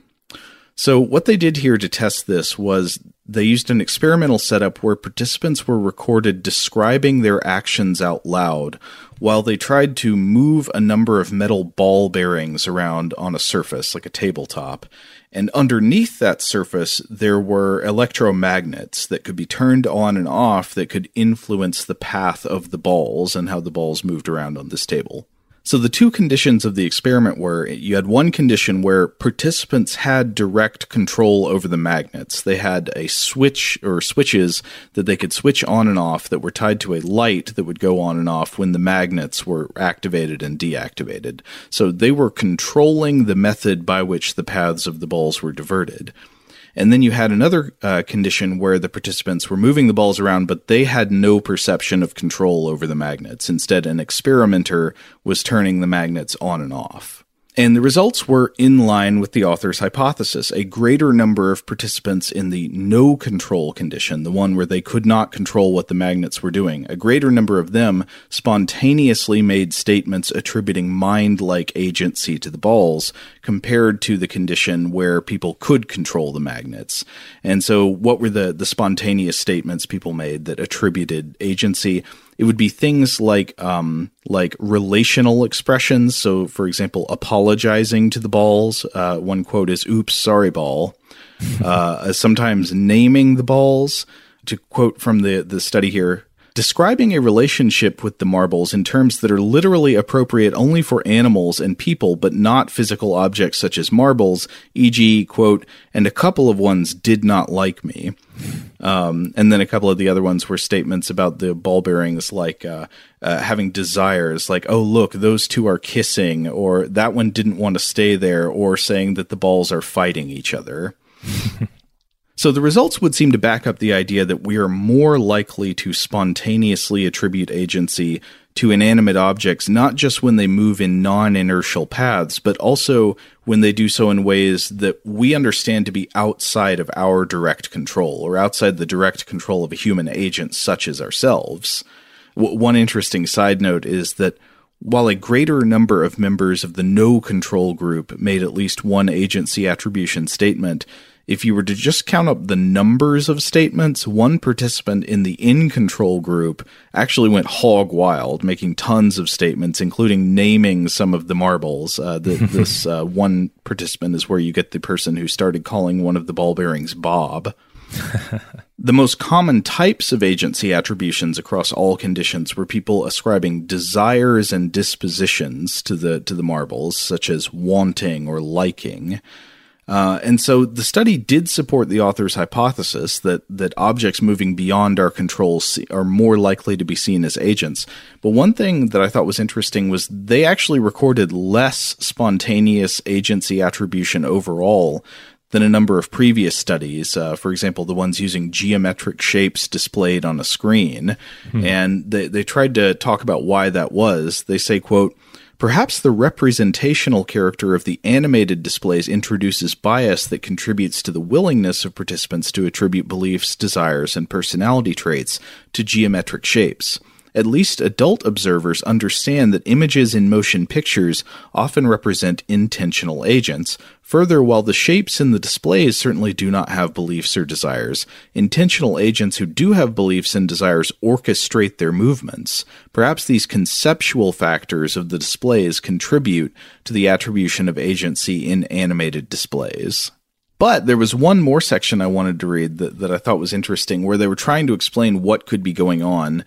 Speaker 8: So what they did here to test this was they used an experimental setup where participants were recorded describing their actions out loud while they tried to move a number of metal ball bearings around on a surface, like a tabletop. And underneath that surface, there were electromagnets that could be turned on and off that could influence the path of the balls and how the balls moved around on this table. So the two conditions of the experiment were, you had one condition where participants had direct control over the magnets. They had a switch or switches that they could switch on and off that were tied to a light that would go on and off when the magnets were activated and deactivated. So they were controlling the method by which the paths of the balls were diverted. And then you had another condition where the participants were moving the balls around, but they had no perception of control over the magnets. Instead, an experimenter was turning the magnets on and off. And the results were in line with the author's hypothesis. A greater number of participants in the no control condition, the one where they could not control what the magnets were doing, a greater number of them spontaneously made statements attributing mind-like agency to the balls compared to the condition where people could control the magnets. And so what were the spontaneous statements people made that attributed agency? It would be things like relational expressions. So, for example, apologizing to the balls. One quote is, "Oops, sorry, ball." Sometimes naming the balls. To quote from the study here, describing a relationship with the marbles in terms that are literally appropriate only for animals and people, but not physical objects such as marbles, e.g., quote, "and a couple of ones did not like me." And then a couple of the other ones were statements about the ball bearings, like having desires, like, "Oh, look, those two are kissing," or "that one didn't want to stay there," or saying that the balls are fighting each other. So the results would seem to back up the idea that we are more likely to spontaneously attribute agency to inanimate objects, not just when they move in non-inertial paths, but also when they do so in ways that we understand to be outside of our direct control, or outside the direct control of a human agent such as ourselves. One interesting side note is that while a greater number of members of the no control group made at least one agency attribution statement, if you were to just count up the numbers of statements, one participant in the in-control group actually went hog wild, making tons of statements, including naming some of the marbles. This one participant is where you get the person who started calling one of the ball bearings Bob. The most common types of agency attributions across all conditions were people ascribing desires and dispositions to the marbles, such as wanting or liking. And so the study did support the author's hypothesis that objects moving beyond our control are more likely to be seen as agents. But one thing that I thought was interesting was they actually recorded less spontaneous agency attribution overall than a number of previous studies, for example, the ones using geometric shapes displayed on a screen. And they tried to talk about why that was. They say, quote, Perhaps the representational character of the animated displays introduces bias that contributes to the willingness of participants to attribute beliefs, desires, and personality traits to geometric shapes. At least adult observers understand that images in motion pictures often represent intentional agents. Further, while the shapes in the displays certainly do not have beliefs or desires, intentional agents who do have beliefs and desires orchestrate their movements. Perhaps these conceptual factors of the displays contribute to the attribution of agency in animated displays. But there was one more section I wanted to read that I thought was interesting, where they were trying to explain what could be going on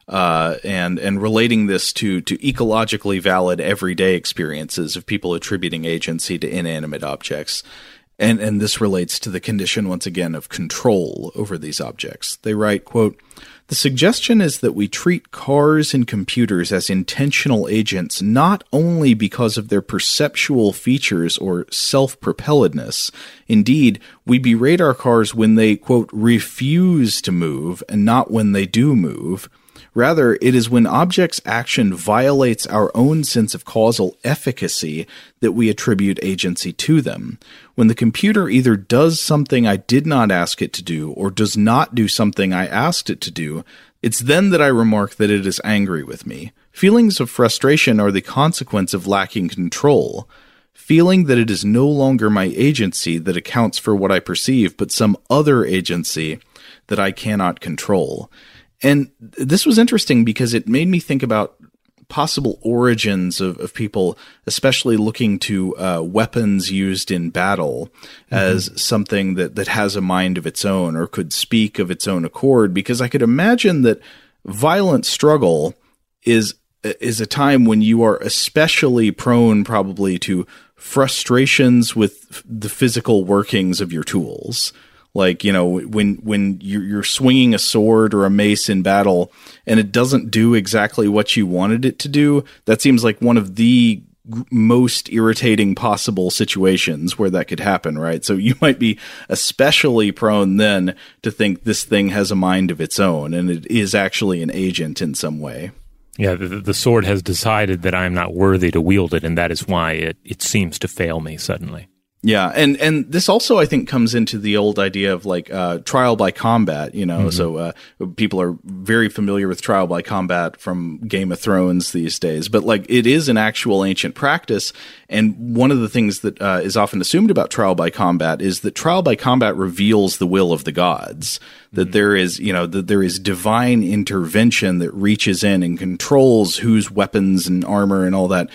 Speaker 8: and relating this to ecologically valid everyday experiences of people attributing agency to inanimate objects. And this relates to the condition, once again, of control over these objects. They write, quote, "The suggestion is that we treat cars and computers as intentional agents not only because of their perceptual features or self-propelledness. Indeed, we berate our cars when they, quote, refuse to move and not when they do move. Rather, it is when objects' action violates our own sense of causal efficacy that we attribute agency to them. When the computer either does something I did not ask it to do or does not do something I asked it to do, it's then that I remark that it is angry with me. Feelings of frustration are the consequence of lacking control. Feeling that it is no longer my agency that accounts for what I perceive, but some other agency that I cannot control." And this was interesting because it made me think about possible origins of people, especially looking to weapons used in battle as something that has a mind of its own or could speak of its own accord, because I could imagine that violent struggle is a time when you are especially prone probably to frustrations with the physical workings of your tools. Like, you know, when you're swinging a sword or a mace in battle and it doesn't do exactly what you wanted it to do, that seems like one of the most irritating possible situations where that could happen, right? So you might be especially prone then to think this thing has a mind of its own and it is actually an agent in some way.
Speaker 5: Yeah, the sword has decided that I am not worthy to wield it, and that is why it seems to fail me suddenly.
Speaker 8: Yeah, and this also, I think, comes into the old idea of like trial by combat, you know, so people are very familiar with trial by combat from Game of Thrones these days, but like it is an actual ancient practice, and one of the things that is often assumed about trial by combat is that trial by combat reveals the will of the gods, that there is, you know, that there is divine intervention that reaches in and controls whose weapons and armor and all that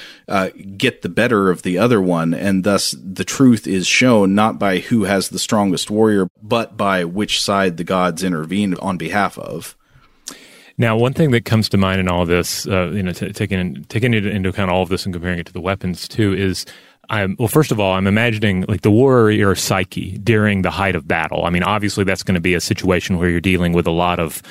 Speaker 8: get the better of the other one, and thus the truth is shown not by who has the strongest warrior, but by which side the gods intervene on behalf of.
Speaker 5: Now, one thing that comes to mind in all of this, taking into account all of this and comparing it to the weapons too, is first of all, I'm imagining like the warrior psyche during the height of battle. I mean, obviously that's going to be a situation where you're dealing with a lot of,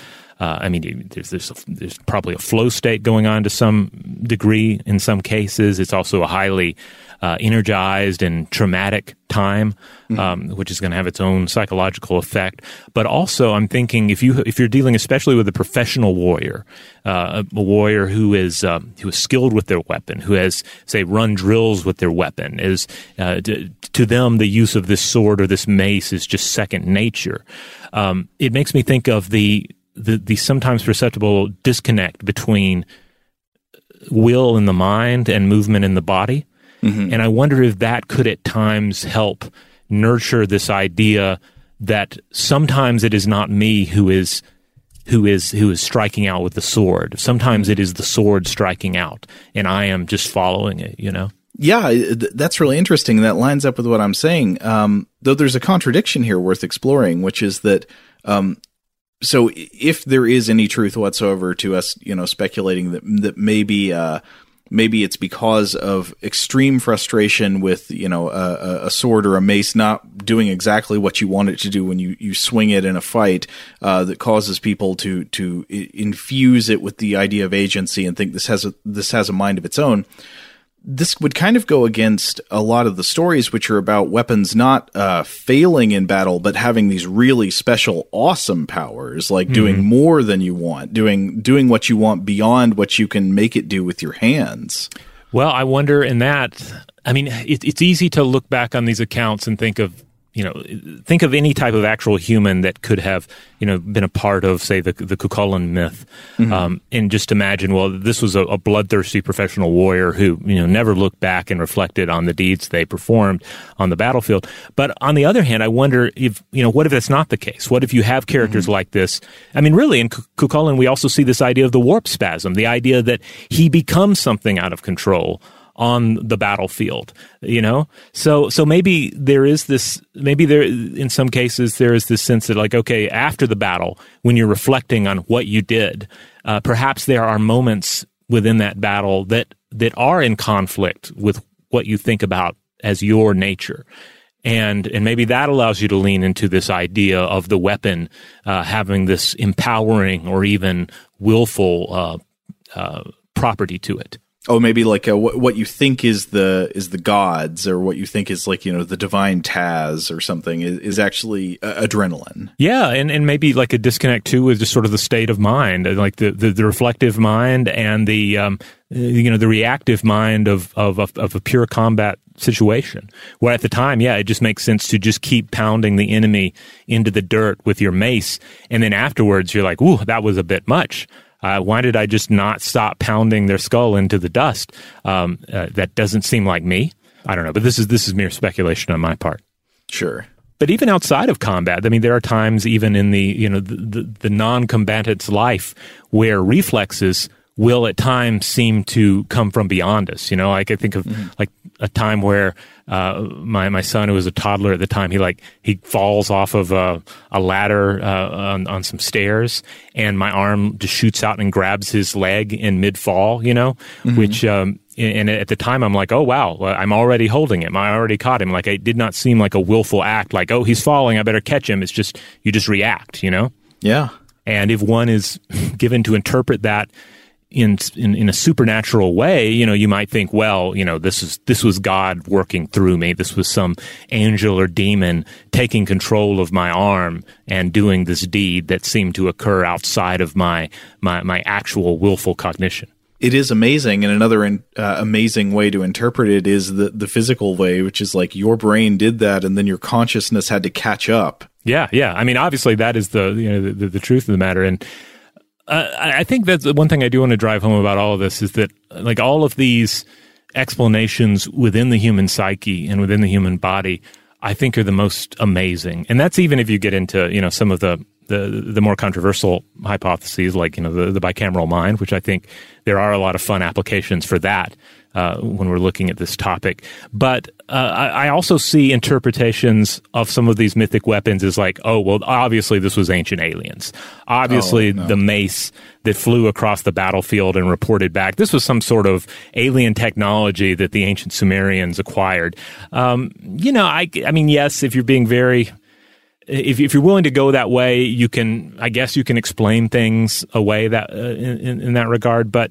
Speaker 5: there's probably a flow state going on to some degree in some cases. It's also a highly energized and traumatic time, which is going to have its own psychological effect. But also, I'm thinking if you're dealing especially with a professional warrior, a warrior who is skilled with their weapon, who has, say, run drills with their weapon, is to them the use of this sword or this mace is just second nature. It makes me think of the sometimes perceptible disconnect between will in the mind and movement in the body. Mm-hmm. And I wonder if that could at times help nurture this idea that sometimes it is not me who is striking out with the sword. Sometimes it is the sword striking out, and I am just following it, you know?
Speaker 8: Yeah, that's really interesting. That lines up with what I'm saying. Though there's a contradiction here worth exploring, which is that so if there is any truth whatsoever to us, you know, speculating that maybe it's because of extreme frustration with, you know, a sword or a mace not doing exactly what you want it to do when you swing it in a fight, that causes people to infuse it with the idea of agency and think this has a mind of its own. This would kind of go against a lot of the stories which are about weapons not failing in battle, but having these really special, awesome powers, like doing more than you want, doing what you want beyond what you can make it do with your hands.
Speaker 5: Well, I wonder in that, I mean, it's easy to look back on these accounts and think of any type of actual human that could have, been a part of, say, the Cuchulainn myth, and just imagine, well, this was a bloodthirsty professional warrior who, never looked back and reflected on the deeds they performed on the battlefield. But on the other hand, I wonder if, what if that's not the case? What if you have characters like this? I mean, really, in Cuchulainn, we also see this idea of the warp spasm, the idea that he becomes something out of control on the battlefield, So maybe there is this, in some cases, there is this sense that like, okay, after the battle, when you're reflecting on what you did, perhaps there are moments within that battle that are in conflict with what you think about as your nature. And maybe that allows you to lean into this idea of the weapon having this empowering or even willful property to it.
Speaker 8: Oh, maybe like what you think is the gods, or what you think is like, the divine Taz or something is actually adrenaline.
Speaker 5: Yeah, and maybe like a disconnect too with just sort of the state of mind, like the reflective mind and the reactive mind of a pure combat situation. Where at the time, it just makes sense to just keep pounding the enemy into the dirt with your mace, and then afterwards you're like, ooh, that was a bit much. Why did I just not stop pounding their skull into the dust? That doesn't seem like me. I don't know, but this is mere speculation on my part.
Speaker 8: Sure.
Speaker 5: But even outside of combat, I mean, there are times even in the non-combatant's life where reflexes will at times seem to come from beyond us. I can think of like a time where my son, who was a toddler at the time, he falls off of a ladder on some stairs, and my arm just shoots out and grabs his leg in mid-fall, which and at the time I'm like, oh wow, I'm already holding him. I already caught him. Like, it did not seem like a willful act, like, oh, he's falling, I better catch him. It's just, you just react,
Speaker 8: Yeah.
Speaker 5: And if one is given to interpret that in a supernatural way, you might think, well, this was God working through me. This was some angel or demon taking control of my arm and doing this deed that seemed to occur outside of my actual willful cognition.
Speaker 8: It is amazing, and another amazing way to interpret it is the physical way, which is like your brain did that, and then your consciousness had to catch up.
Speaker 5: Yeah. I mean, obviously, that is the truth of the matter, and I think that's one thing I do want to drive home about all of this is that, like, all of these explanations within the human psyche and within the human body, I think are the most amazing. And that's even if you get into, some of the more controversial hypotheses, like, the bicameral mind, which I think there are a lot of fun applications for that when we're looking at this topic. But I also see interpretations of some of these mythic weapons as like, oh, well, obviously this was ancient aliens. Obviously the mace that flew across the battlefield and reported back, this was some sort of alien technology that the ancient Sumerians acquired. I mean, yes, if you're being very... If you're willing to go that way, you can explain things away that in that regard. But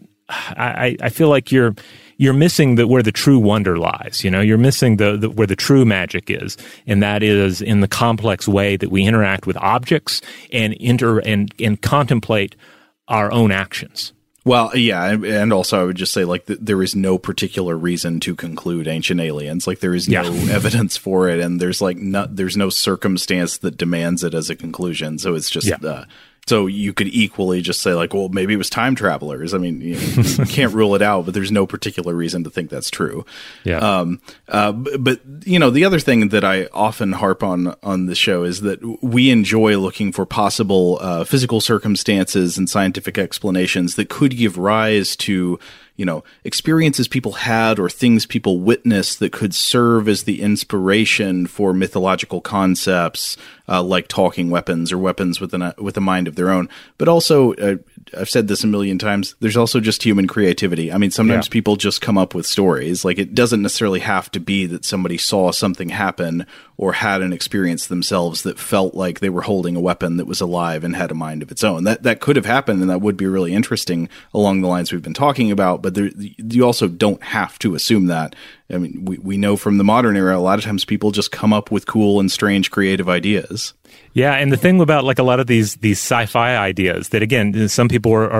Speaker 5: I feel like you're missing where the true wonder lies. You're missing where the true magic is, and that is in the complex way that we interact with objects and contemplate our own actions.
Speaker 8: Well, yeah, and also I would just say, like, there is no particular reason to conclude ancient aliens. Like, there is no evidence for it, and there's no circumstance that demands it as a conclusion. So it's just so you could equally just say, like, well, maybe it was time travelers. I mean, you can't rule it out, but there's no particular reason to think that's true.
Speaker 5: Yeah.
Speaker 8: But the other thing that I often harp on the show is that we enjoy looking for possible physical circumstances and scientific explanations that could give rise to experiences people had or things people witnessed that could serve as the inspiration for mythological concepts like talking weapons or weapons with a mind of their own. But also, I've said this a million times, there's also just human creativity. I mean, sometimes people just come up with stories. Like, it doesn't necessarily have to be that somebody saw something happen or had an experience themselves that felt like they were holding a weapon that was alive and had a mind of its own. That could have happened, and that would be really interesting along the lines we've been talking about. But you also don't have to assume that. I mean, we know from the modern era, a lot of times people just come up with cool and strange creative ideas. Yeah,
Speaker 5: and the thing about, like, a lot of these sci-fi ideas that, again, some people are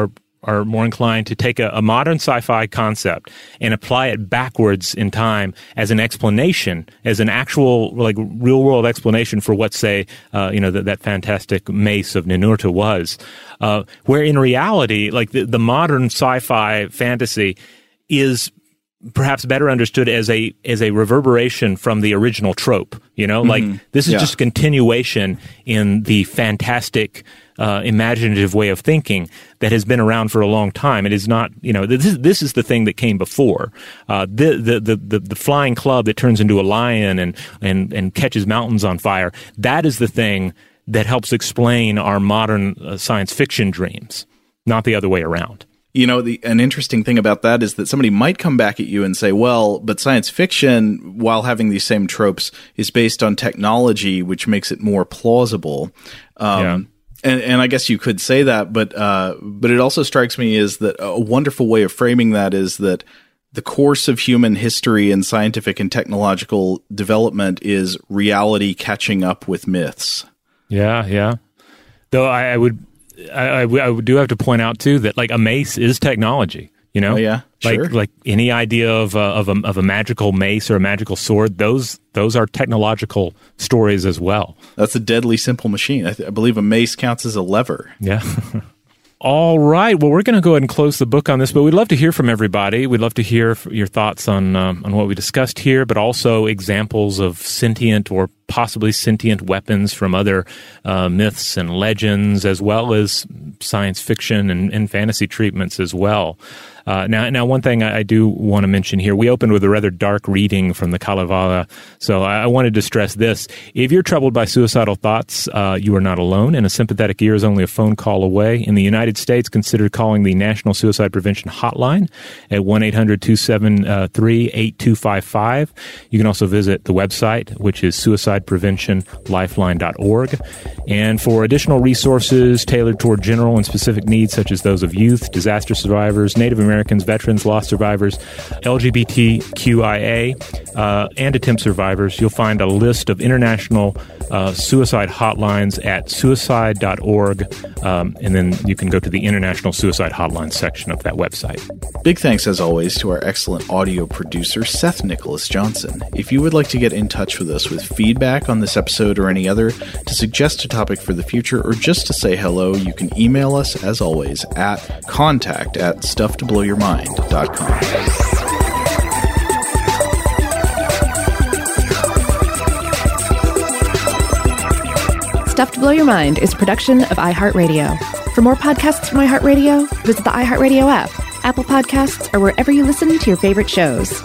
Speaker 5: are more inclined to take a modern sci-fi concept and apply it backwards in time as an explanation, as an actual, like, real-world explanation for what, say, that fantastic mace of Ninurta was. Where in reality, like, the modern sci-fi fantasy is perhaps better understood as a reverberation from the original trope. Like, this is just a continuation in the fantastic, imaginative way of thinking that has been around for a long time. It is not, this is the thing that came before. The flying club that turns into a lion and catches mountains on fire. That is the thing that helps explain our modern science fiction dreams, not the other way around.
Speaker 8: An interesting thing about that is that somebody might come back at you and say, well, but science fiction, while having these same tropes, is based on technology, which makes it more plausible. And I guess you could say that, but it also strikes me as that a wonderful way of framing that is that the course of human history and scientific and technological development is reality catching up with myths. Yeah.
Speaker 5: Though I do have to point out too that, like, a mace is technology.
Speaker 8: Oh, yeah, sure.
Speaker 5: Like any idea of a magical mace or a magical sword, those are technological stories as well.
Speaker 8: That's a deadly simple machine. I believe a mace counts as a lever.
Speaker 5: Yeah. All right. Well, we're going to go ahead and close the book on this, but we'd love to hear from everybody. We'd love to hear your thoughts on what we discussed here, but also examples of sentient or possibly sentient weapons from other myths and legends, as well as science fiction and fantasy treatments as well. Now, one thing I do want to mention here, we opened with a rather dark reading from the Kalevala, so I wanted to stress this. If you're troubled by suicidal thoughts, you are not alone, and a sympathetic ear is only a phone call away. In the United States, consider calling the National Suicide Prevention Hotline at 1-800-273-8255. You can also visit the website, which is suicidepreventionlifeline.org. And for additional resources tailored toward general and specific needs, such as those of youth, disaster survivors, Native Americans, veterans, lost survivors, LGBTQIA, and attempt survivors, you'll find a list of international suicide hotlines at suicide.org, and then you can go to the International Suicide Hotline section of that website.
Speaker 8: Big thanks, as always, to our excellent audio producer, Seth Nicholas Johnson. If you would like to get in touch with us with feedback on this episode or any other, to suggest a topic for the future, or just to say hello, you can email us, as always, at contact@stufftoblowyourmind.com.
Speaker 7: Stuff to Blow Your Mind is a production of iHeartRadio. For more podcasts from iHeartRadio, visit the iHeartRadio app, Apple Podcasts, or wherever you listen to your favorite shows.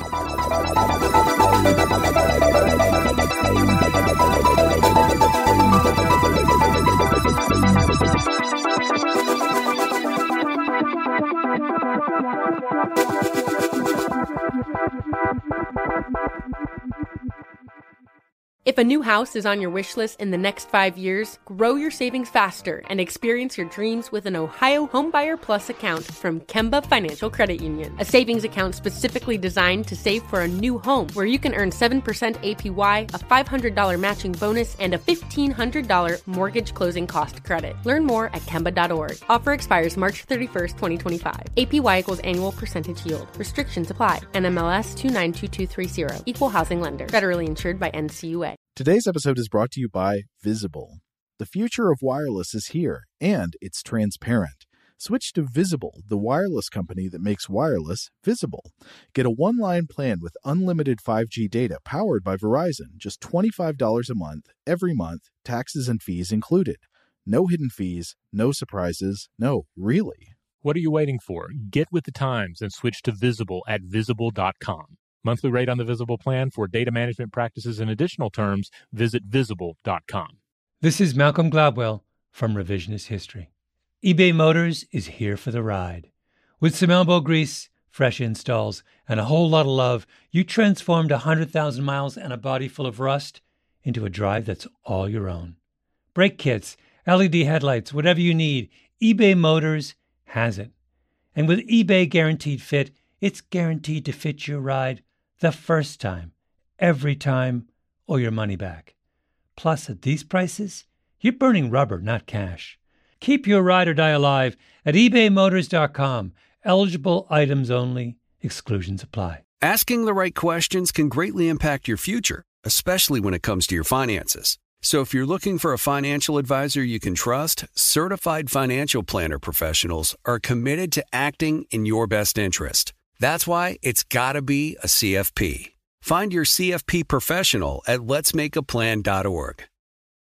Speaker 2: If a new house is on your wish list in the next 5 years, grow your savings faster and experience your dreams with an Ohio Homebuyer Plus account from Kemba Financial Credit Union. A savings account specifically designed to save for a new home, where you can earn 7% APY, a $500 matching bonus, and a $1,500 mortgage closing cost credit. Learn more at Kemba.org. Offer expires March 31st, 2025. APY equals annual percentage yield. Restrictions apply. NMLS 292230. Equal housing lender. Federally insured by NCUA.
Speaker 3: Today's episode is brought to you by Visible. The future of wireless is here, and it's transparent. Switch to Visible, the wireless company that makes wireless visible. Get a one-line plan with unlimited 5G data powered by Verizon, just $25 a month, every month, taxes and fees included. No hidden fees, no surprises, no, really.
Speaker 5: What are you waiting for? Get with the times and switch to Visible at Visible.com. Monthly rate on the Visible plan. For data management practices and additional terms, visit Visible.com.
Speaker 9: This is Malcolm Gladwell from Revisionist History. eBay Motors is here for the ride. With some elbow grease, fresh installs, and a whole lot of love, you transformed 100,000 miles and a body full of rust into a drive that's all your own. Brake kits, LED headlights, whatever you need, eBay Motors has it. And with eBay Guaranteed Fit, it's guaranteed to fit your ride the first time, every time, or your money back. Plus, at these prices, you're burning rubber, not cash. Keep your ride or die alive at ebaymotors.com. Eligible items only. Exclusions apply.
Speaker 4: Asking the right questions can greatly impact your future, especially when it comes to your finances. So if you're looking for a financial advisor you can trust, certified financial planner professionals are committed to acting in your best interest. That's why it's got to be a CFP. Find your CFP professional at letsmakeaplan.org.